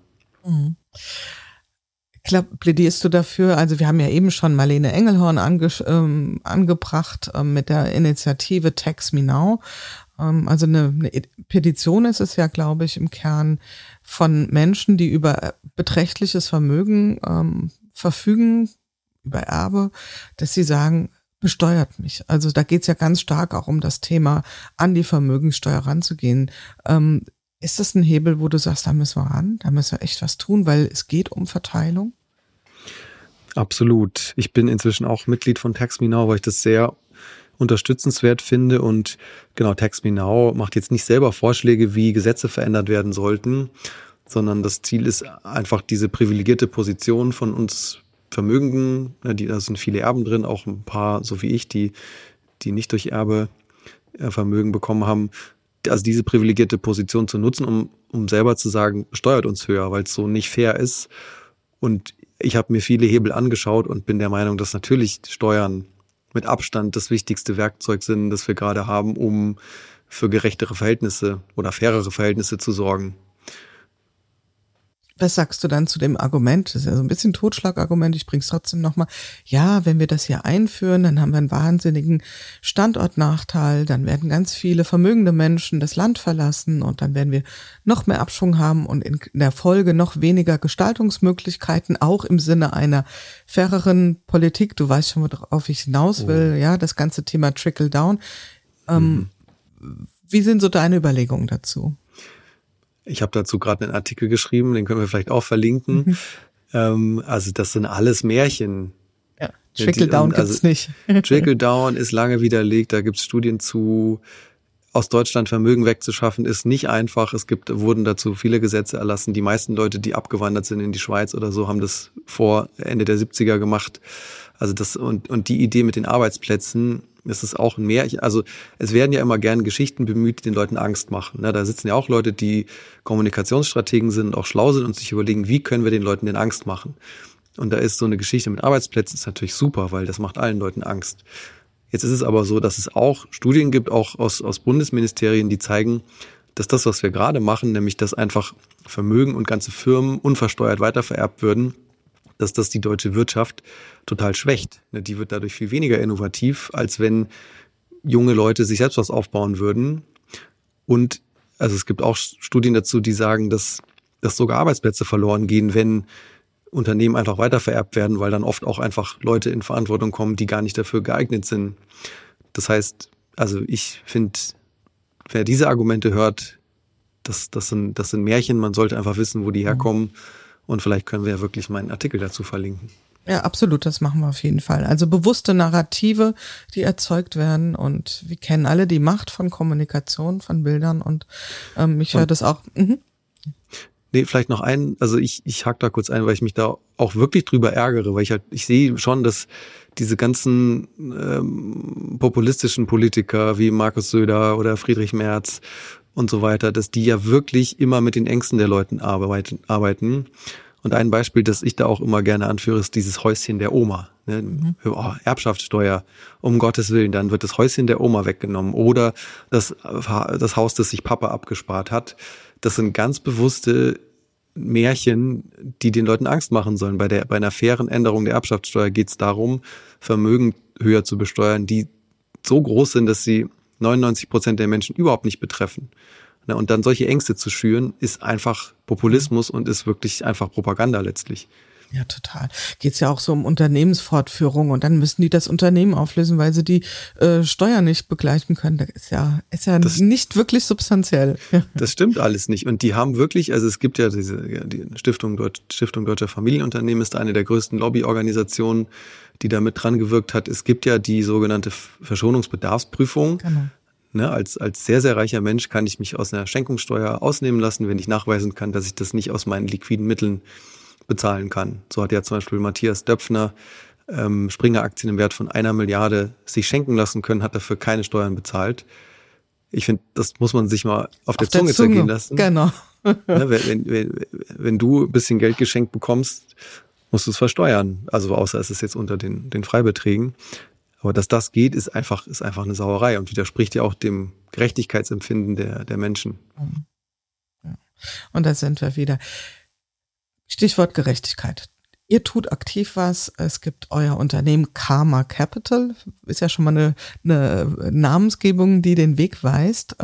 Plädierst du dafür, also wir haben ja eben schon Marlene Engelhorn angebracht mit der Initiative Tax Me Now, also eine Petition ist es ja, glaube ich, im Kern von Menschen, die über beträchtliches Vermögen verfügen, über Erbe, dass sie sagen, besteuert mich. Also da geht es ja ganz stark auch um das Thema, an die Vermögenssteuer ranzugehen. Ist das ein Hebel, wo du sagst, da müssen wir ran, da müssen wir echt was tun, weil es geht um Verteilung? Absolut. Ich bin inzwischen auch Mitglied von Tax Me Now, weil ich das sehr unterstützenswert finde. Und genau, Tax Me Now macht jetzt nicht selber Vorschläge, wie Gesetze verändert werden sollten, sondern das Ziel ist einfach diese privilegierte Position von uns Vermögenden. Da sind viele Erben drin, auch ein paar, so wie ich, die nicht durch Erbe Vermögen bekommen haben. Also diese privilegierte Position zu nutzen, um selber zu sagen, besteuert uns höher, weil es so nicht fair ist. Und ich habe mir viele Hebel angeschaut und bin der Meinung, dass natürlich Steuern mit Abstand das wichtigste Werkzeug sind, das wir gerade haben, um für gerechtere Verhältnisse oder fairere Verhältnisse zu sorgen. Was sagst du dann zu dem Argument? Das ist ja so ein bisschen ein Totschlagargument, ich bring's trotzdem nochmal. Ja, wenn wir das hier einführen, dann haben wir einen wahnsinnigen Standortnachteil, dann werden ganz viele vermögende Menschen das Land verlassen und dann werden wir noch mehr Abschwung haben und in der Folge noch weniger Gestaltungsmöglichkeiten, auch im Sinne einer faireren Politik. Du weißt schon, worauf ich hinaus will, ja, das ganze Thema Trickle-Down. Wie sind so deine Überlegungen dazu? Ich habe dazu gerade einen Artikel geschrieben, den können wir vielleicht auch verlinken. Also das sind alles Märchen. Ja, Trickle-Down gibt's nicht. Trickle-Down ist lange widerlegt, da gibt's Studien zu. Aus Deutschland Vermögen wegzuschaffen ist nicht einfach. Wurden dazu viele Gesetze erlassen. Die meisten Leute, die abgewandert sind in die Schweiz oder so, haben das vor Ende der 70er gemacht. Also und die Idee mit den Arbeitsplätzen, das ist auch ein Märchen. Also es werden ja immer gern Geschichten bemüht, die den Leuten Angst machen. Da sitzen ja auch Leute, die Kommunikationsstrategen sind und auch schlau sind und sich überlegen, wie können wir den Leuten denn Angst machen? Und da ist so eine Geschichte mit Arbeitsplätzen ist natürlich super, weil das macht allen Leuten Angst. Jetzt ist es aber so, dass es auch Studien gibt, auch aus Bundesministerien, die zeigen, dass das, was wir gerade machen, nämlich dass einfach Vermögen und ganze Firmen unversteuert weitervererbt würden, dass das die deutsche Wirtschaft total schwächt. Die wird dadurch viel weniger innovativ, als wenn junge Leute sich selbst was aufbauen würden. Und also es gibt auch Studien dazu, die sagen, dass sogar Arbeitsplätze verloren gehen, wenn Unternehmen einfach weitervererbt werden, weil dann oft auch einfach Leute in Verantwortung kommen, die gar nicht dafür geeignet sind. Das heißt, also ich finde, wer diese Argumente hört, das sind Märchen, man sollte einfach wissen, wo die herkommen. Und vielleicht können wir ja wirklich meinen Artikel dazu verlinken. Ja, absolut, das machen wir auf jeden Fall. Also bewusste Narrative, die erzeugt werden und wir kennen alle die Macht von Kommunikation, von Bildern und ich höre das auch. Nee, vielleicht noch also ich hake da kurz ein, weil ich mich da auch wirklich drüber ärgere, weil ich sehe schon, dass diese ganzen populistischen Politiker wie Markus Söder oder Friedrich Merz und so weiter, dass die ja wirklich immer mit den Ängsten der Leuten arbeiten. Und ein Beispiel, das ich da auch immer gerne anführe, ist dieses Häuschen der Oma. Erbschaftssteuer, um Gottes Willen, dann wird das Häuschen der Oma weggenommen oder das Haus, das sich Papa abgespart hat. Das sind ganz bewusste Märchen, die den Leuten Angst machen sollen. Bei einer fairen Änderung der Erbschaftssteuer geht es darum, Vermögen höher zu besteuern, die so groß sind, dass sie 99% der Menschen überhaupt nicht betreffen. Ne, und dann solche Ängste zu schüren, ist einfach Populismus und ist wirklich einfach Propaganda letztlich. Ja, total. Geht's ja auch so um Unternehmensfortführung und dann müssen die das Unternehmen auflösen, weil sie die Steuern nicht begleichen können. Das ist ja nicht wirklich substanziell. Das stimmt alles nicht. Und die haben wirklich, also es gibt ja die Stiftung Deutscher Familienunternehmen ist eine der größten Lobbyorganisationen, die da mit dran gewirkt hat. Es gibt ja die sogenannte Verschonungsbedarfsprüfung. Genau. Ne, als sehr, sehr reicher Mensch kann ich mich aus einer Schenkungssteuer ausnehmen lassen, wenn ich nachweisen kann, dass ich das nicht aus meinen liquiden Mitteln bezahlen kann. So hat ja zum Beispiel Matthias Döpfner Springer-Aktien im Wert von 1 Milliarde sich schenken lassen können, hat dafür keine Steuern bezahlt. Ich finde, das muss man sich mal auf der Zunge zergehen lassen. Genau. Ne, wenn du ein bisschen Geld geschenkt bekommst, musst du es versteuern. Also außer es ist jetzt unter den Freibeträgen. Aber dass das geht, ist einfach eine Sauerei und widerspricht ja auch dem Gerechtigkeitsempfinden der Menschen. Ja. Und da sind wir wieder. Stichwort Gerechtigkeit. Ihr tut aktiv was. Es gibt euer Unternehmen Karma Capital. Ist ja schon mal eine Namensgebung, die den Weg weist.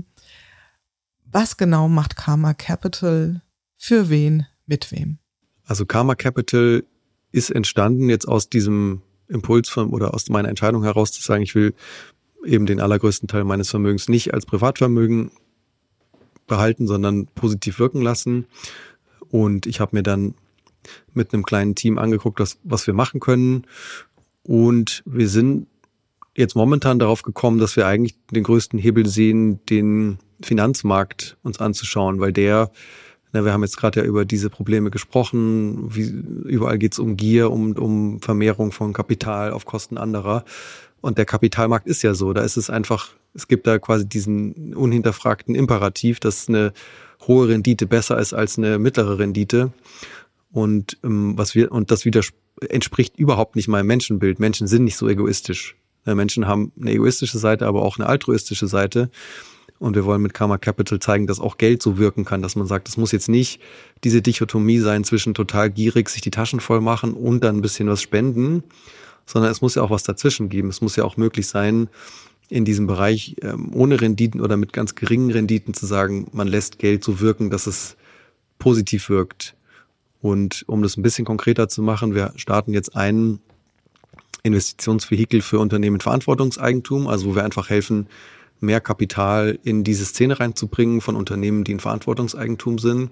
Was genau macht Karma Capital? Für wen? Mit wem? Also Karma Capital ist entstanden jetzt aus diesem Impuls oder aus meiner Entscheidung heraus zu sagen, ich will eben den allergrößten Teil meines Vermögens nicht als Privatvermögen behalten, sondern positiv wirken lassen. Und ich habe mir dann mit einem kleinen Team angeguckt, was wir machen können. Und wir sind jetzt momentan darauf gekommen, dass wir eigentlich den größten Hebel sehen, den Finanzmarkt uns anzuschauen, weil wir haben jetzt gerade ja über diese Probleme gesprochen, überall geht es um Gier, um Vermehrung von Kapital auf Kosten anderer. Und der Kapitalmarkt ist ja so, da ist es einfach, es gibt da quasi diesen unhinterfragten Imperativ, dass eine hohe Rendite besser ist als eine mittlere Rendite. Und das entspricht überhaupt nicht meinem Menschenbild. Menschen sind nicht so egoistisch. Menschen haben eine egoistische Seite, aber auch eine altruistische Seite. Und wir wollen mit Karma Capital zeigen, dass auch Geld so wirken kann, dass man sagt, es muss jetzt nicht diese Dichotomie sein zwischen total gierig, sich die Taschen voll machen und dann ein bisschen was spenden, sondern es muss ja auch was dazwischen geben. Es muss ja auch möglich sein, in diesem Bereich ohne Renditen oder mit ganz geringen Renditen zu sagen, man lässt Geld so wirken, dass es positiv wirkt. Und um das ein bisschen konkreter zu machen, wir starten jetzt ein Investitionsvehikel für Unternehmen mit Verantwortungseigentum, also wo wir einfach helfen, mehr Kapital in diese Szene reinzubringen von Unternehmen, die in Verantwortungseigentum sind.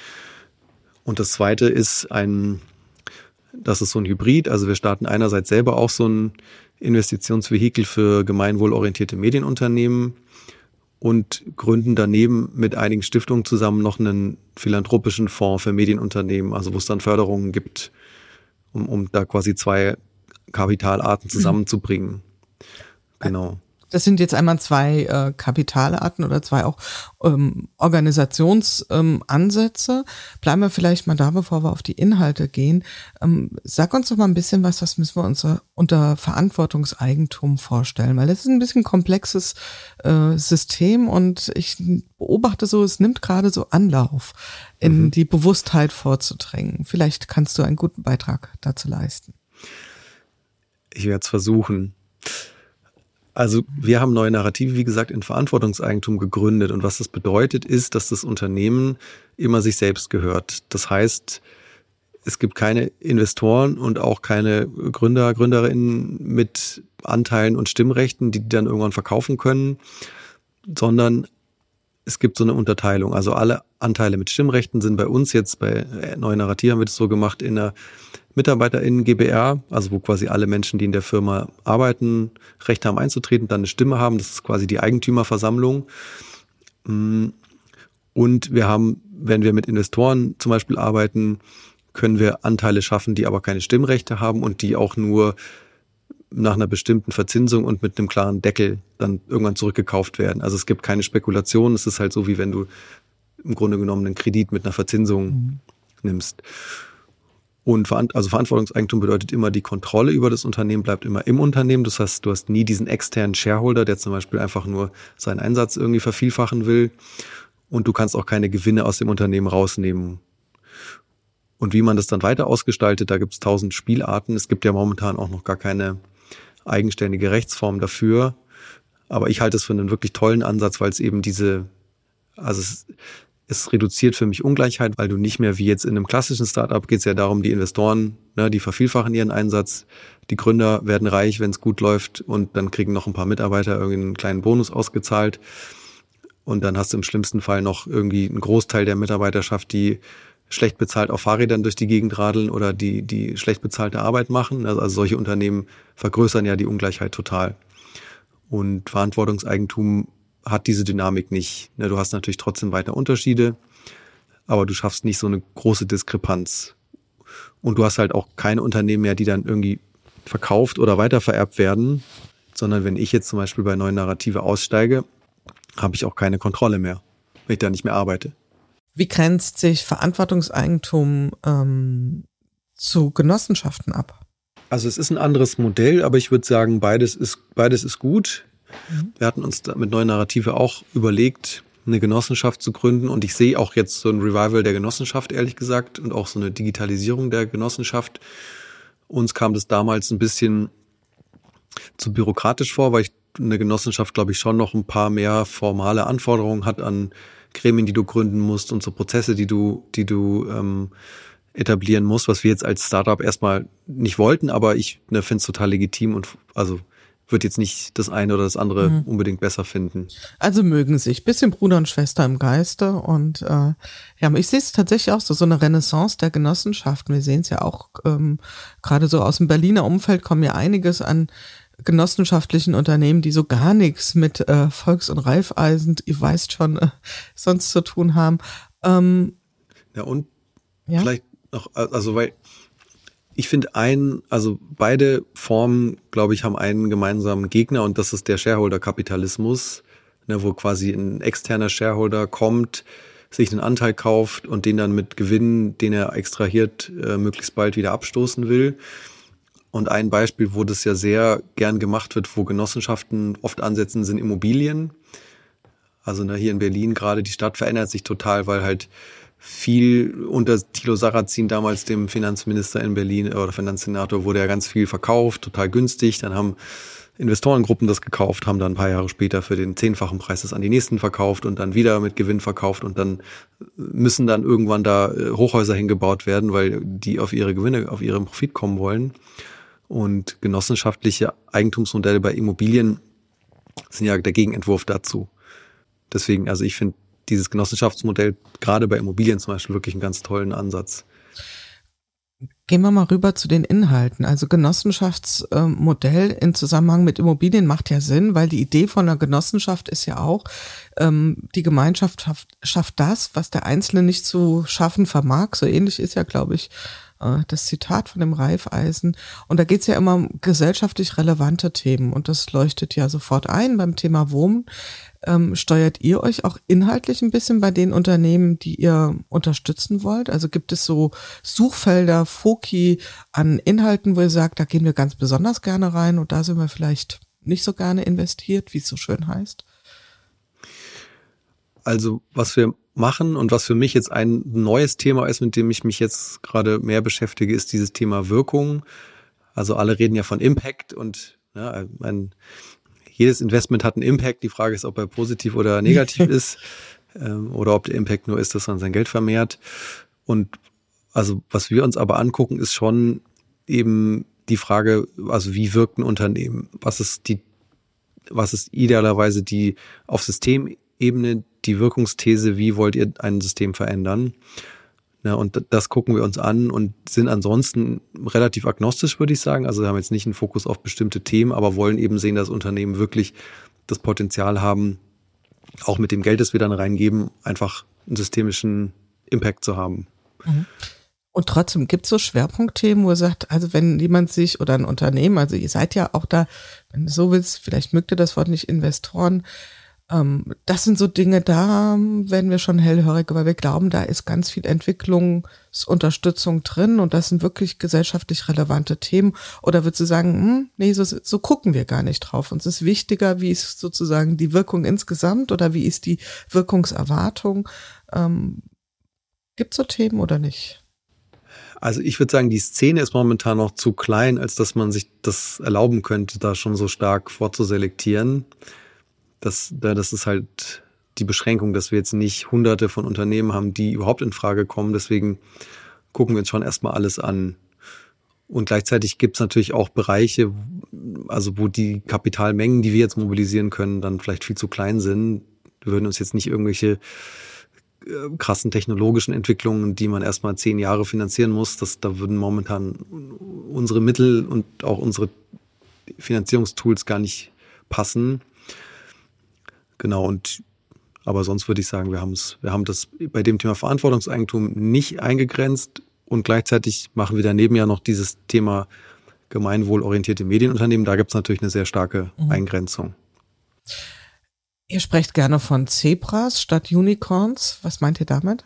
Und das Zweite ist das ist so ein Hybrid. Also wir starten einerseits selber auch so ein Investitionsvehikel für gemeinwohlorientierte Medienunternehmen und gründen daneben mit einigen Stiftungen zusammen noch einen philanthropischen Fonds für Medienunternehmen, also wo es dann Förderungen gibt, um da quasi 2 Kapitalarten zusammenzubringen. Genau. Das sind jetzt einmal 2 Kapitalarten oder 2 auch Organisationsansätze. Bleiben wir vielleicht mal da, bevor wir auf die Inhalte gehen. Sag uns doch mal ein bisschen was müssen wir uns unter Verantwortungseigentum vorstellen, weil das ist ein bisschen komplexes System und ich beobachte so, es nimmt gerade so Anlauf, in die Bewusstheit vorzudrängen. Vielleicht kannst du einen guten Beitrag dazu leisten. Ich werde es versuchen. Also wir haben Neue Narrative, wie gesagt, in Verantwortungseigentum gegründet. Und was das bedeutet, ist, dass das Unternehmen immer sich selbst gehört. Das heißt, es gibt keine Investoren und auch keine Gründerinnen mit Anteilen und Stimmrechten, die dann irgendwann verkaufen können, sondern es gibt so eine Unterteilung. Also alle Anteile mit Stimmrechten sind bei uns jetzt, bei Neue Narrative haben wir das so gemacht, in der MitarbeiterInnen GbR, also wo quasi alle Menschen, die in der Firma arbeiten, Recht haben einzutreten, dann eine Stimme haben. Das ist quasi die Eigentümerversammlung. Und wir haben, wenn wir mit Investoren zum Beispiel arbeiten, können wir Anteile schaffen, die aber keine Stimmrechte haben und die auch nur nach einer bestimmten Verzinsung und mit einem klaren Deckel dann irgendwann zurückgekauft werden. Also es gibt keine Spekulation. Es ist halt so, wie wenn du im Grunde genommen einen Kredit mit einer Verzinsung nimmst. Und Verantwortungseigentum bedeutet immer, die Kontrolle über das Unternehmen bleibt immer im Unternehmen. Das heißt, du hast nie diesen externen Shareholder, der zum Beispiel einfach nur seinen Einsatz irgendwie vervielfachen will. Und du kannst auch keine Gewinne aus dem Unternehmen rausnehmen. Und wie man das dann weiter ausgestaltet, da gibt es 1000 Spielarten. Es gibt ja momentan auch noch gar keine eigenständige Rechtsform dafür. Aber ich halte es für einen wirklich tollen Ansatz, weil es eben diese Also es reduziert für mich Ungleichheit, weil du nicht mehr wie jetzt in einem klassischen Startup geht es ja darum, die Investoren, ne, die vervielfachen ihren Einsatz, die Gründer werden reich, wenn es gut läuft und dann kriegen noch ein paar Mitarbeiter irgendwie einen kleinen Bonus ausgezahlt und dann hast du im schlimmsten Fall noch irgendwie einen Großteil der Mitarbeiterschaft, die schlecht bezahlt auf Fahrrädern durch die Gegend radeln oder die schlecht bezahlte Arbeit machen. Also solche Unternehmen vergrößern ja die Ungleichheit total. Und Verantwortungseigentum hat diese Dynamik nicht. Du hast natürlich trotzdem weiter Unterschiede, aber du schaffst nicht so eine große Diskrepanz. Und du hast halt auch keine Unternehmen mehr, die dann irgendwie verkauft oder weitervererbt werden, sondern wenn ich jetzt zum Beispiel bei Neue Narrative aussteige, habe ich auch keine Kontrolle mehr, wenn ich da nicht mehr arbeite. Wie grenzt sich Verantwortungseigentum zu Genossenschaften ab? Also es ist ein anderes Modell, aber ich würde sagen, beides ist gut. Wir hatten uns mit Neue Narrative auch überlegt, eine Genossenschaft zu gründen und ich sehe auch jetzt so ein Revival der Genossenschaft, ehrlich gesagt, und auch so eine Digitalisierung der Genossenschaft. Uns kam das damals ein bisschen zu bürokratisch vor, weil eine Genossenschaft, glaube ich, schon noch ein paar mehr formale Anforderungen hat an Gremien, die du gründen musst und so Prozesse, die du etablieren musst, was wir jetzt als Startup erstmal nicht wollten, aber ich finde es total legitim und also würde jetzt nicht das eine oder das andere unbedingt besser finden. Also mögen sich, bisschen Bruder und Schwester im Geiste und ja, ich sehe es tatsächlich auch so eine Renaissance der Genossenschaften. Wir sehen es ja auch gerade so aus dem Berliner Umfeld kommen ja einiges an genossenschaftlichen Unternehmen, die so gar nichts mit Volks- und Raiffeisen, ihr weißt schon, sonst zu tun haben. Ja und vielleicht noch, also weil ich finde beide Formen, glaube ich, haben einen gemeinsamen Gegner und das ist der Shareholder-Kapitalismus, wo quasi ein externer Shareholder kommt, sich einen Anteil kauft und den dann mit Gewinn, den er extrahiert, möglichst bald wieder abstoßen will. Und ein Beispiel, wo das ja sehr gern gemacht wird, wo Genossenschaften oft ansetzen, sind Immobilien. Also hier in Berlin gerade, die Stadt verändert sich total, weil halt viel unter Thilo Sarrazin, damals dem Finanzminister in Berlin oder Finanzsenator, wurde ja ganz viel verkauft, total günstig. Dann haben Investorengruppen das gekauft, haben dann ein paar Jahre später für den 10-fachen Preis das an die nächsten verkauft und dann wieder mit Gewinn verkauft und dann müssen dann irgendwann da Hochhäuser hingebaut werden, weil die auf ihre Gewinne, auf ihren Profit kommen wollen. Und genossenschaftliche Eigentumsmodelle bei Immobilien sind ja der Gegenentwurf dazu. Deswegen, also ich finde dieses Genossenschaftsmodell gerade bei Immobilien zum Beispiel wirklich einen ganz tollen Ansatz. Gehen wir mal rüber zu den Inhalten. Also Genossenschaftsmodell in Zusammenhang mit Immobilien macht ja Sinn, weil die Idee von einer Genossenschaft ist ja auch, die Gemeinschaft schafft das, was der Einzelne nicht zu schaffen vermag. So ähnlich ist ja, glaube ich, das Zitat von dem Raiffeisen. Und da geht es ja immer um gesellschaftlich relevante Themen und das leuchtet ja sofort ein beim Thema Wohnen. Steuert ihr euch auch inhaltlich ein bisschen bei den Unternehmen, die ihr unterstützen wollt? Also gibt es so Suchfelder, Foki an Inhalten, wo ihr sagt, da gehen wir ganz besonders gerne rein und da sind wir vielleicht nicht so gerne investiert, wie es so schön heißt? Also was wir machen und was für mich jetzt ein neues Thema ist, mit dem ich mich jetzt gerade mehr beschäftige, ist dieses Thema Wirkung. Also alle reden ja von Impact und jedes Investment hat einen Impact. Die Frage ist, ob er positiv oder negativ ist oder ob der Impact nur ist, dass man sein Geld vermehrt. Und also was wir uns aber angucken, ist schon eben die Frage, also wie wirkt ein Unternehmen? Was ist idealerweise die auf Systemebene die Wirkungsthese, wie wollt ihr ein System verändern? Und das gucken wir uns an und sind ansonsten relativ agnostisch, würde ich sagen. Also wir haben jetzt nicht einen Fokus auf bestimmte Themen, aber wollen eben sehen, dass Unternehmen wirklich das Potenzial haben, auch mit dem Geld, das wir dann reingeben, einfach einen systemischen Impact zu haben. Und trotzdem gibt es so Schwerpunktthemen, wo ihr sagt, also wenn jemand sich oder ein Unternehmen, also ihr seid ja auch da, wenn du so willst, vielleicht mögt ihr das Wort nicht Investoren, das sind so Dinge, da werden wir schon hellhörig, weil wir glauben, da ist ganz viel Entwicklungsunterstützung drin und das sind wirklich gesellschaftlich relevante Themen. Oder würdest du sagen, nee, so gucken wir gar nicht drauf. Uns ist wichtiger, wie ist sozusagen die Wirkung insgesamt oder wie ist die Wirkungserwartung? Gibt es so Themen oder nicht? Also ich würde sagen, die Szene ist momentan noch zu klein, als dass man sich das erlauben könnte, da schon so stark vorzuselektieren. Das ist halt die Beschränkung, dass wir jetzt nicht hunderte von Unternehmen haben, die überhaupt in Frage kommen. Deswegen gucken wir uns schon erstmal alles an. Und gleichzeitig gibt es natürlich auch Bereiche, also wo die Kapitalmengen, die wir jetzt mobilisieren können, dann vielleicht viel zu klein sind. Wir würden uns jetzt nicht irgendwelche krassen technologischen Entwicklungen, die man erstmal 10 Jahre finanzieren muss, da würden momentan unsere Mittel und auch unsere Finanzierungstools gar nicht passen. Genau, aber sonst würde ich sagen, wir haben das bei dem Thema Verantwortungseigentum nicht eingegrenzt und gleichzeitig machen wir daneben ja noch dieses Thema gemeinwohlorientierte Medienunternehmen. Da gibt es natürlich eine sehr starke Eingrenzung. Ihr sprecht gerne von Zebras statt Unicorns. Was meint ihr damit?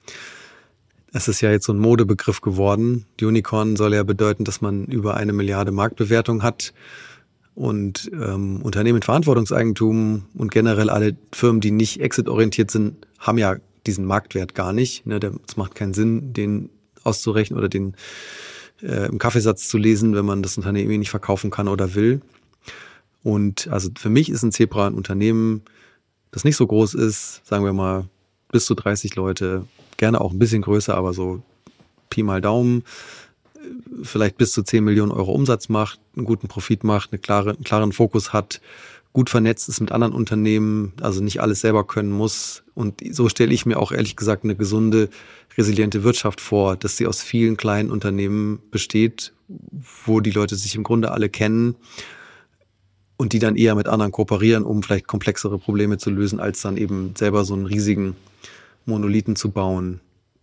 Es ist ja jetzt so ein Modebegriff geworden. Unicorn soll ja bedeuten, dass man über 1 Milliarde Marktbewertung hat. Und Unternehmen mit Verantwortungseigentum und generell alle Firmen, die nicht exit-orientiert sind, haben ja diesen Marktwert gar nicht. Es macht keinen Sinn, den auszurechnen oder den im Kaffeesatz zu lesen, wenn man das Unternehmen nicht verkaufen kann oder will. Und also für mich ist ein Zebra ein Unternehmen, das nicht so groß ist, sagen wir mal bis zu 30 Leute, gerne auch ein bisschen größer, aber so Pi mal Daumen, vielleicht bis zu 10 Millionen Euro Umsatz macht, einen guten Profit macht, einen klaren Fokus hat, gut vernetzt ist mit anderen Unternehmen, also nicht alles selber können muss. Und so stelle ich mir auch ehrlich gesagt eine gesunde, resiliente Wirtschaft vor, dass sie aus vielen kleinen Unternehmen besteht, wo die Leute sich im Grunde alle kennen und die dann eher mit anderen kooperieren, um vielleicht komplexere Probleme zu lösen, als dann eben selber so einen riesigen Monolithen zu bauen.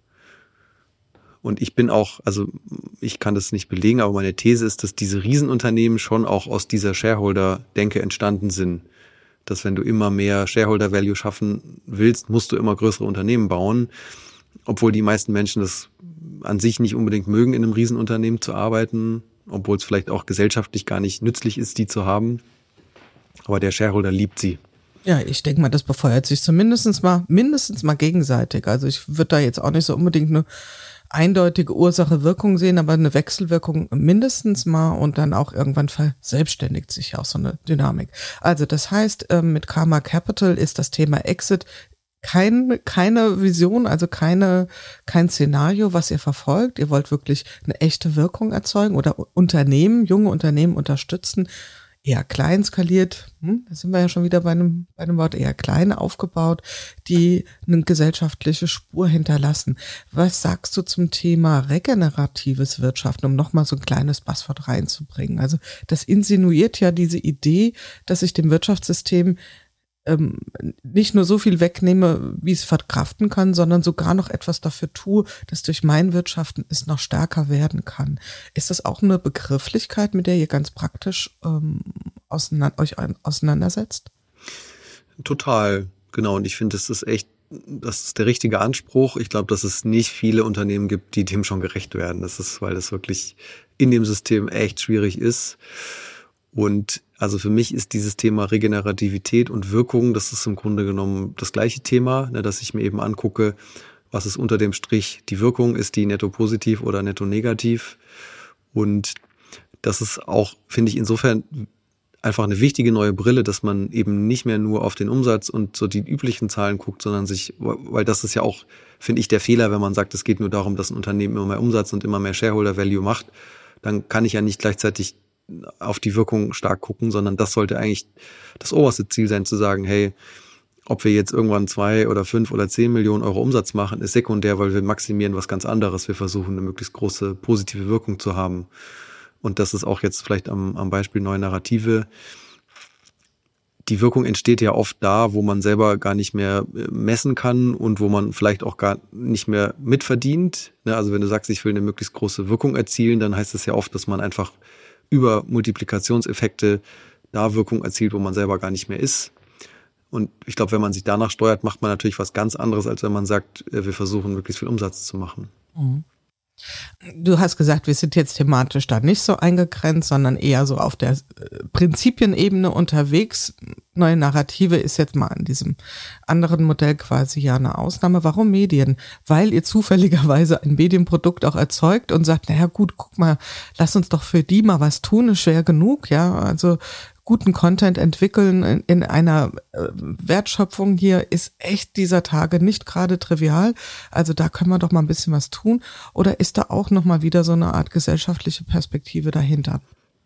Und ich bin auch, also ich kann das nicht belegen, aber meine These ist, dass diese Riesenunternehmen schon auch aus dieser Shareholder-Denke entstanden sind. Dass wenn du immer mehr Shareholder-Value schaffen willst, musst du immer größere Unternehmen bauen. Obwohl die meisten Menschen das an sich nicht unbedingt mögen, in einem Riesenunternehmen zu arbeiten. Obwohl es vielleicht auch gesellschaftlich gar nicht nützlich ist, die zu haben. Aber der Shareholder liebt sie. Ja, ich denke mal, das befeuert sich mindestens mal gegenseitig. Also ich würde da jetzt auch nicht so unbedingt eine eindeutige Ursache-Wirkung sehen, aber eine Wechselwirkung mindestens mal und dann auch irgendwann verselbstständigt sich auch so eine Dynamik. Also das heißt, mit Karma Capital ist das Thema Exit keine Vision, also kein Szenario, was ihr verfolgt. Ihr wollt wirklich eine echte Wirkung erzeugen oder junge Unternehmen unterstützen. Eher klein skaliert, da sind wir ja schon wieder bei einem Wort, eher klein aufgebaut, die eine gesellschaftliche Spur hinterlassen. Was sagst du zum Thema regeneratives Wirtschaften, um nochmal so ein kleines Passwort reinzubringen? Also das insinuiert ja diese Idee, dass ich dem Wirtschaftssystem nicht nur so viel wegnehme, wie es verkraften kann, sondern sogar noch etwas dafür tue, dass durch mein Wirtschaften es noch stärker werden kann. Ist das auch eine Begrifflichkeit, mit der ihr ganz praktisch euch auseinandersetzt? Total, genau. Und ich finde, das ist der richtige Anspruch. Ich glaube, dass es nicht viele Unternehmen gibt, die dem schon gerecht werden. Weil das wirklich in dem System echt schwierig ist. Und also für mich ist dieses Thema Regenerativität und Wirkung, das ist im Grunde genommen das gleiche Thema, dass ich mir eben angucke, was ist unter dem Strich die Wirkung, ist die netto positiv oder netto negativ. Und das ist auch, finde ich, insofern einfach eine wichtige neue Brille, dass man eben nicht mehr nur auf den Umsatz und so die üblichen Zahlen guckt, sondern weil das ist ja auch, finde ich, der Fehler, wenn man sagt, es geht nur darum, dass ein Unternehmen immer mehr Umsatz und immer mehr Shareholder Value macht, dann kann ich ja nicht gleichzeitig auf die Wirkung stark gucken, sondern das sollte eigentlich das oberste Ziel sein, zu sagen, hey, ob wir jetzt irgendwann 2 oder 5 oder 10 Millionen Euro Umsatz machen, ist sekundär, weil wir maximieren was ganz anderes. Wir versuchen, eine möglichst große positive Wirkung zu haben. Und das ist auch jetzt vielleicht am Beispiel Neue Narrative. Die Wirkung entsteht ja oft da, wo man selber gar nicht mehr messen kann und wo man vielleicht auch gar nicht mehr mitverdient. Also wenn du sagst, ich will eine möglichst große Wirkung erzielen, dann heißt es ja oft, dass man einfach über Multiplikationseffekte da Wirkung erzielt, wo man selber gar nicht mehr ist. Und ich glaube, wenn man sich danach steuert, macht man natürlich was ganz anderes, als wenn man sagt, wir versuchen, möglichst viel Umsatz zu machen. Mhm. Du hast gesagt, wir sind jetzt thematisch da nicht so eingegrenzt, sondern eher so auf der Prinzipienebene unterwegs. Neue Narrative ist jetzt mal an diesem anderen Modell quasi ja eine Ausnahme. Warum Medien? Weil ihr zufälligerweise ein Medienprodukt auch erzeugt und sagt, naja gut, guck mal, lass uns doch für die mal was tun, ist schwer genug, ja, also guten Content entwickeln in einer Wertschöpfung hier ist echt dieser Tage nicht gerade trivial. Also da können wir doch mal ein bisschen was tun. Oder ist da auch nochmal wieder so eine Art gesellschaftliche Perspektive dahinter?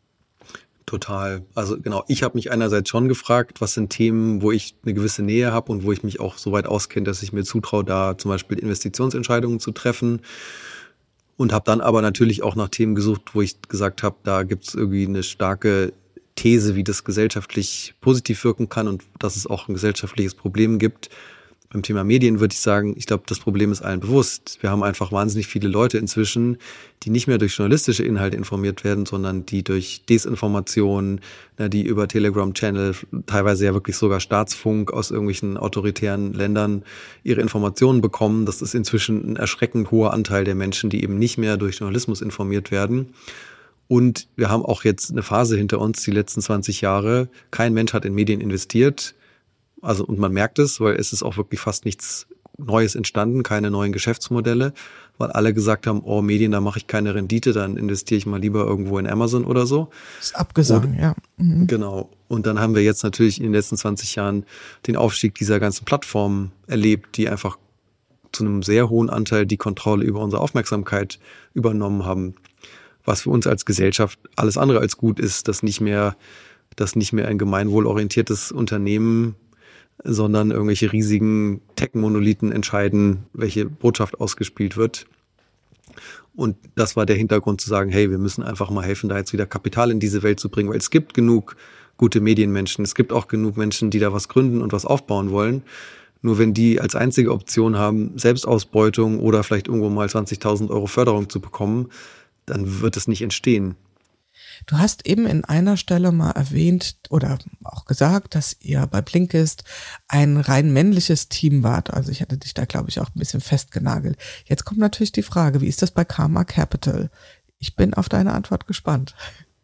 Total. Also genau, ich habe mich einerseits schon gefragt, was sind Themen, wo ich eine gewisse Nähe habe und wo ich mich auch so weit auskenne, dass ich mir zutraue, da zum Beispiel Investitionsentscheidungen zu treffen. Und habe dann aber natürlich auch nach Themen gesucht, wo ich gesagt habe, da gibt es irgendwie eine starke These, wie das gesellschaftlich positiv wirken kann und dass es auch ein gesellschaftliches Problem gibt. Beim Thema Medien würde ich sagen, ich glaube, das Problem ist allen bewusst. Wir haben einfach wahnsinnig viele Leute inzwischen, die nicht mehr durch journalistische Inhalte informiert werden, sondern die durch Desinformation, die über Telegram-Channel, teilweise ja wirklich sogar Staatsfunk aus irgendwelchen autoritären Ländern ihre Informationen bekommen. Das ist inzwischen ein erschreckend hoher Anteil der Menschen, die eben nicht mehr durch Journalismus informiert werden. Und wir haben auch jetzt eine Phase hinter uns, die letzten 20 Jahre. Kein Mensch hat in Medien investiert. Also, und man merkt es, weil es ist auch wirklich fast nichts Neues entstanden, keine neuen Geschäftsmodelle, weil alle gesagt haben, oh, Medien, da mache ich keine Rendite, dann investiere ich mal lieber irgendwo in Amazon oder so. Das ist abgesagt, ja. Mhm. Genau. Und dann haben wir jetzt natürlich in den letzten 20 Jahren den Aufstieg dieser ganzen Plattformen erlebt, die einfach zu einem sehr hohen Anteil die Kontrolle über unsere Aufmerksamkeit übernommen haben. Was für uns als Gesellschaft alles andere als gut ist, dass nicht mehr ein gemeinwohlorientiertes Unternehmen, sondern irgendwelche riesigen Tech-Monolithen entscheiden, welche Botschaft ausgespielt wird. Und das war der Hintergrund zu sagen, hey, wir müssen einfach mal helfen, da jetzt wieder Kapital in diese Welt zu bringen, weil es gibt genug gute Medienmenschen, es gibt auch genug Menschen, die da was gründen und was aufbauen wollen. Nur wenn die als einzige Option haben, Selbstausbeutung oder vielleicht irgendwo mal 20.000 Euro Förderung zu bekommen, dann wird es nicht entstehen. Du hast eben in einer Stelle mal erwähnt oder auch gesagt, dass ihr bei Blinkist ein rein männliches Team wart. Also ich hatte dich da, glaube ich, auch ein bisschen festgenagelt. Jetzt kommt natürlich die Frage, wie ist das bei Karma Capital? Ich bin auf deine Antwort gespannt.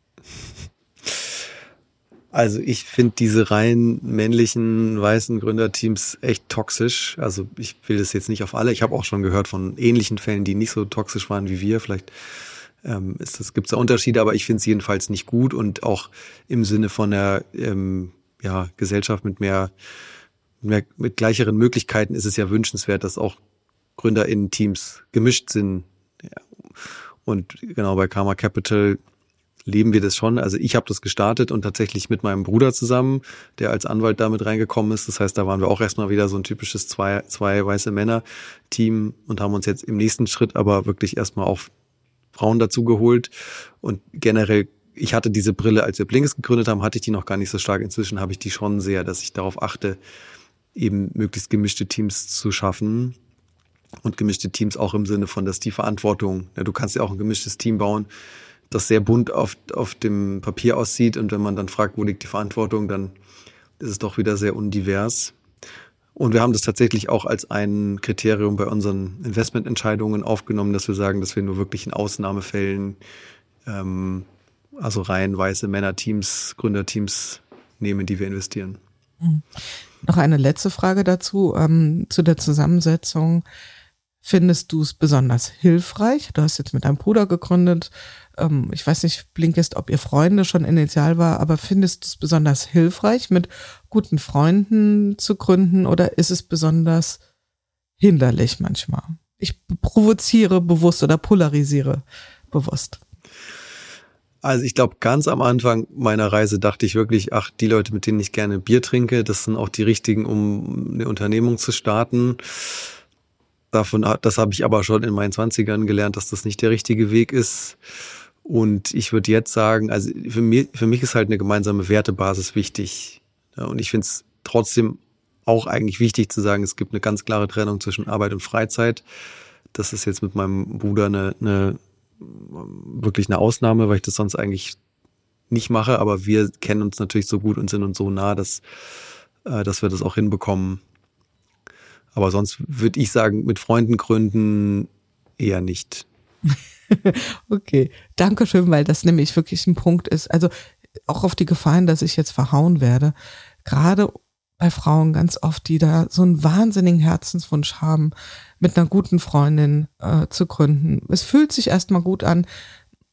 Also ich finde diese rein männlichen, weißen Gründerteams echt toxisch. Also ich will das jetzt nicht auf alle. Ich habe auch schon gehört von ähnlichen Fällen, die nicht so toxisch waren wie wir. Vielleicht gibt es da Unterschiede, aber ich finde es jedenfalls nicht gut und auch im Sinne von einer Gesellschaft mit mit gleicheren Möglichkeiten ist es ja wünschenswert, dass auch GründerInnen-Teams gemischt sind. Ja. Und genau bei Karma Capital leben wir das schon. Also ich habe das gestartet und tatsächlich mit meinem Bruder zusammen, der als Anwalt damit reingekommen ist. Das heißt, da waren wir auch erstmal wieder so ein typisches zwei weiße Männer-Team und haben uns jetzt im nächsten Schritt aber wirklich erstmal auch Frauen dazu geholt. Und generell, ich hatte diese Brille, als wir Blinkist gegründet haben, hatte ich die noch gar nicht so stark. Inzwischen habe ich die schon sehr, dass ich darauf achte, eben möglichst gemischte Teams zu schaffen. Und gemischte Teams auch im Sinne von, dass die Verantwortung, du kannst ja auch ein gemischtes Team bauen, das sehr bunt auf dem Papier aussieht. Und wenn man dann fragt, wo liegt die Verantwortung, dann ist es doch wieder sehr undivers. Und wir haben das tatsächlich auch als ein Kriterium bei unseren Investmententscheidungen aufgenommen, dass wir sagen, dass wir nur wirklich in Ausnahmefällen, also rein weiße Männerteams, Gründerteams nehmen, die wir investieren. Noch eine letzte Frage dazu, zu der Zusammensetzung. Findest du es besonders hilfreich? Du hast jetzt mit deinem Bruder gegründet. Ich weiß nicht, Blinkist, ob ihr Freunde schon initial war, aber findest du es besonders hilfreich, mit guten Freunden zu gründen oder ist es besonders hinderlich manchmal? Ich provoziere bewusst oder polarisiere bewusst. Also ich glaube, ganz am Anfang meiner Reise dachte ich wirklich, die Leute, mit denen ich gerne Bier trinke, das sind auch die richtigen, um eine Unternehmung zu starten. Das habe ich aber schon in meinen 20ern gelernt, dass das nicht der richtige Weg ist. Und ich würde jetzt sagen, also für mich ist halt eine gemeinsame Wertebasis wichtig. Ja, und ich finde es trotzdem auch eigentlich wichtig zu sagen, es gibt eine ganz klare Trennung zwischen Arbeit und Freizeit. Das ist jetzt mit meinem Bruder wirklich eine Ausnahme, weil ich das sonst eigentlich nicht mache. Aber wir kennen uns natürlich so gut und sind uns so nah, dass wir das auch hinbekommen. Aber sonst würde ich sagen, mit Freunden gründen eher nicht. Okay, danke schön, weil das nämlich wirklich ein Punkt ist. Also auch auf die Gefahren, dass ich jetzt verhauen werde. Gerade bei Frauen ganz oft, die da so einen wahnsinnigen Herzenswunsch haben, mit einer guten Freundin zu gründen. Es fühlt sich erstmal gut an.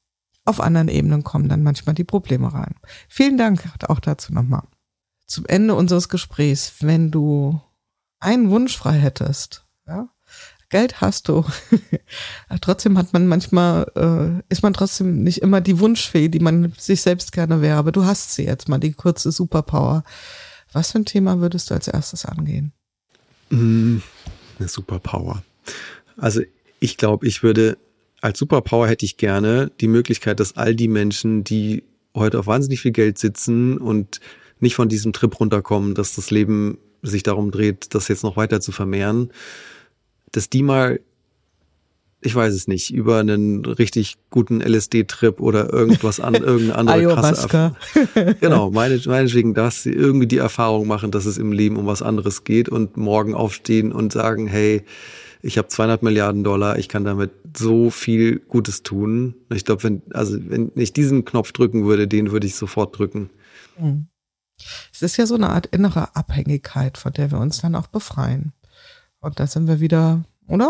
auf anderen Ebenen kommen dann manchmal die Probleme rein. Vielen Dank auch dazu nochmal. Zum Ende unseres Gesprächs, wenn du einen Wunsch frei hättest, ja, Geld hast du, trotzdem hat man manchmal, ist man trotzdem nicht immer die Wunschfee, die man sich selbst gerne wäre, aber du hast sie jetzt mal, die kurze Superpower. Was für ein Thema würdest du als erstes angehen? Eine Superpower. Also ich glaube, als Superpower hätte ich gerne die Möglichkeit, dass all die Menschen, die heute auf wahnsinnig viel Geld sitzen und nicht von diesem Trip runterkommen, dass das Leben sich darum dreht, das jetzt noch weiter zu vermehren, dass die mal, ich weiß es nicht, über einen richtig guten LSD-Trip oder irgendwas irgendeine andere krasse genau, meinetwegen, dass sie irgendwie die Erfahrung machen, dass es im Leben um was anderes geht und morgen aufstehen und sagen, hey, ich habe $200 Milliarden, ich kann damit so viel Gutes tun. Ich glaube, wenn ich diesen Knopf drücken würde, den würde ich sofort drücken. Es ist ja so eine Art innere Abhängigkeit, von der wir uns dann auch befreien. Und da sind wir wieder, oder?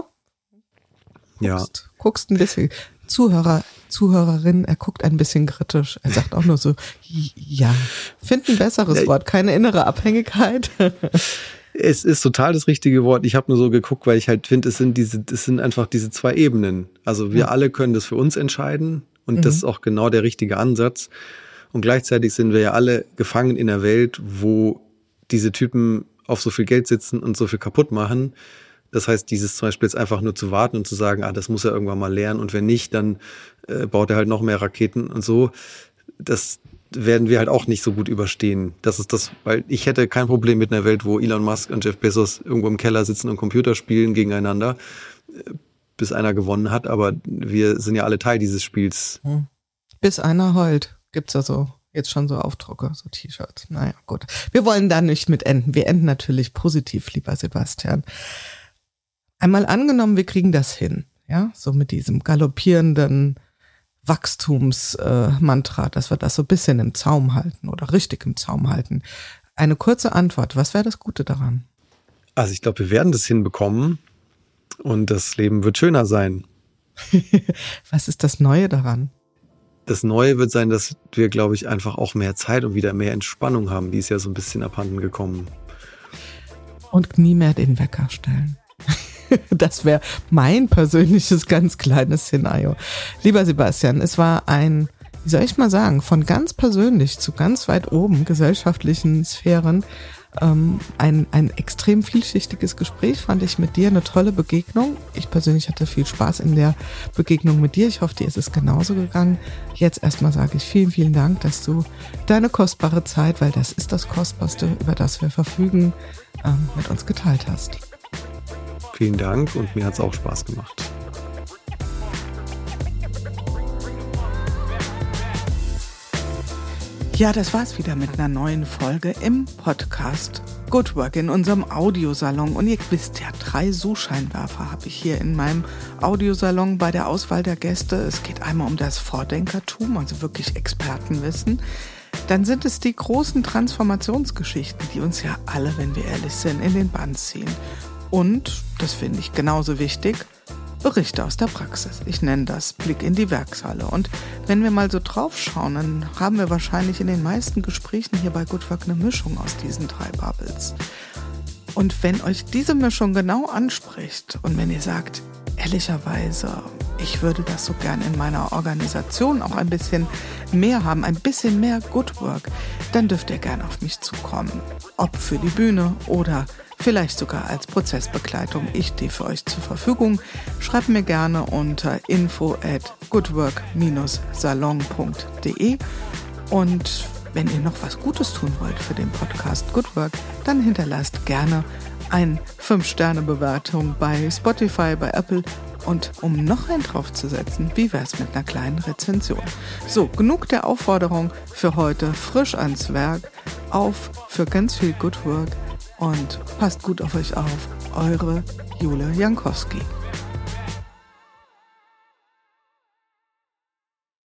Guckst ein bisschen, Zuhörerin, er guckt ein bisschen kritisch. Er sagt auch nur so, ja, find ein besseres Wort, keine innere Abhängigkeit. Es ist total das richtige Wort. Ich habe nur so geguckt, weil ich halt finde, es sind einfach diese zwei Ebenen. Also wir alle können das für uns entscheiden und das ist auch genau der richtige Ansatz. Und gleichzeitig sind wir ja alle gefangen in einer Welt, wo diese Typen auf so viel Geld sitzen und so viel kaputt machen. Das heißt, dieses zum Beispiel jetzt einfach nur zu warten und zu sagen, das muss er irgendwann mal lernen und wenn nicht, dann baut er halt noch mehr Raketen und so. Das werden wir halt auch nicht so gut überstehen. Das ist das, weil ich hätte kein Problem mit einer Welt, wo Elon Musk und Jeff Bezos irgendwo im Keller sitzen und Computer spielen gegeneinander, bis einer gewonnen hat, aber wir sind ja alle Teil dieses Spiels. Bis einer heult, gibt's ja so. Jetzt schon so Aufdrucke, so T-Shirts. Naja, gut. Wir wollen da nicht mit enden. Wir enden natürlich positiv, lieber Sebastian. Einmal angenommen, wir kriegen das hin. Ja, so mit diesem galoppierenden Wachstumsmantra, dass wir das so ein bisschen im Zaum halten oder richtig im Zaum halten. Eine kurze Antwort. Was wäre das Gute daran? Also ich glaube, wir werden das hinbekommen und das Leben wird schöner sein. Was ist das Neue daran? Das Neue wird sein, dass wir, glaube ich, einfach auch mehr Zeit und wieder mehr Entspannung haben. Die ist ja so ein bisschen abhanden gekommen. Und nie mehr den Wecker stellen. Das wäre mein persönliches ganz kleines Szenario. Lieber Sebastian, es war ein, wie soll ich mal sagen, von ganz persönlich zu ganz weit oben gesellschaftlichen Sphären ein extrem vielschichtiges Gespräch, fand ich mit dir, eine tolle Begegnung. Ich persönlich hatte viel Spaß in der Begegnung mit dir. Ich hoffe, dir ist es genauso gegangen. Jetzt erstmal sage ich vielen, vielen Dank, dass du deine kostbare Zeit, weil das ist das Kostbarste, über das wir verfügen, mit uns geteilt hast. Vielen Dank und mir hat es auch Spaß gemacht. Ja, das war's wieder mit einer neuen Folge im Podcast Good Work in unserem Audiosalon. Und ihr wisst ja, 3 Suchscheinwerfer habe ich hier in meinem Audiosalon bei der Auswahl der Gäste. Es geht einmal um das Vordenkertum, also wirklich Expertenwissen. Dann sind es die großen Transformationsgeschichten, die uns ja alle, wenn wir ehrlich sind, in den Bann ziehen. Und, das finde ich genauso wichtig, Berichte aus der Praxis. Ich nenne das Blick in die Werkshalle. Und wenn wir mal so drauf schauen, dann haben wir wahrscheinlich in den meisten Gesprächen hier bei Good Work eine Mischung aus diesen 3 Bubbles. Und wenn euch diese Mischung genau anspricht und wenn ihr sagt, ehrlicherweise, ich würde das so gern in meiner Organisation auch ein bisschen mehr haben, ein bisschen mehr Good Work, dann dürft ihr gern auf mich zukommen. Ob für die Bühne oder vielleicht sogar als Prozessbegleitung. Ich stehe für euch zur Verfügung. Schreibt mir gerne unter info@goodwork-salon.de. Und wenn ihr noch was Gutes tun wollt für den Podcast Good Work, dann hinterlasst gerne eine 5-Sterne-Bewertung bei Spotify, bei Apple. Und um noch einen draufzusetzen, wie wär's mit einer kleinen Rezension? So, genug der Aufforderung für heute. Frisch ans Werk. Auf für ganz viel Good Work. Und passt gut auf euch auf. Eure Jule Jankowski.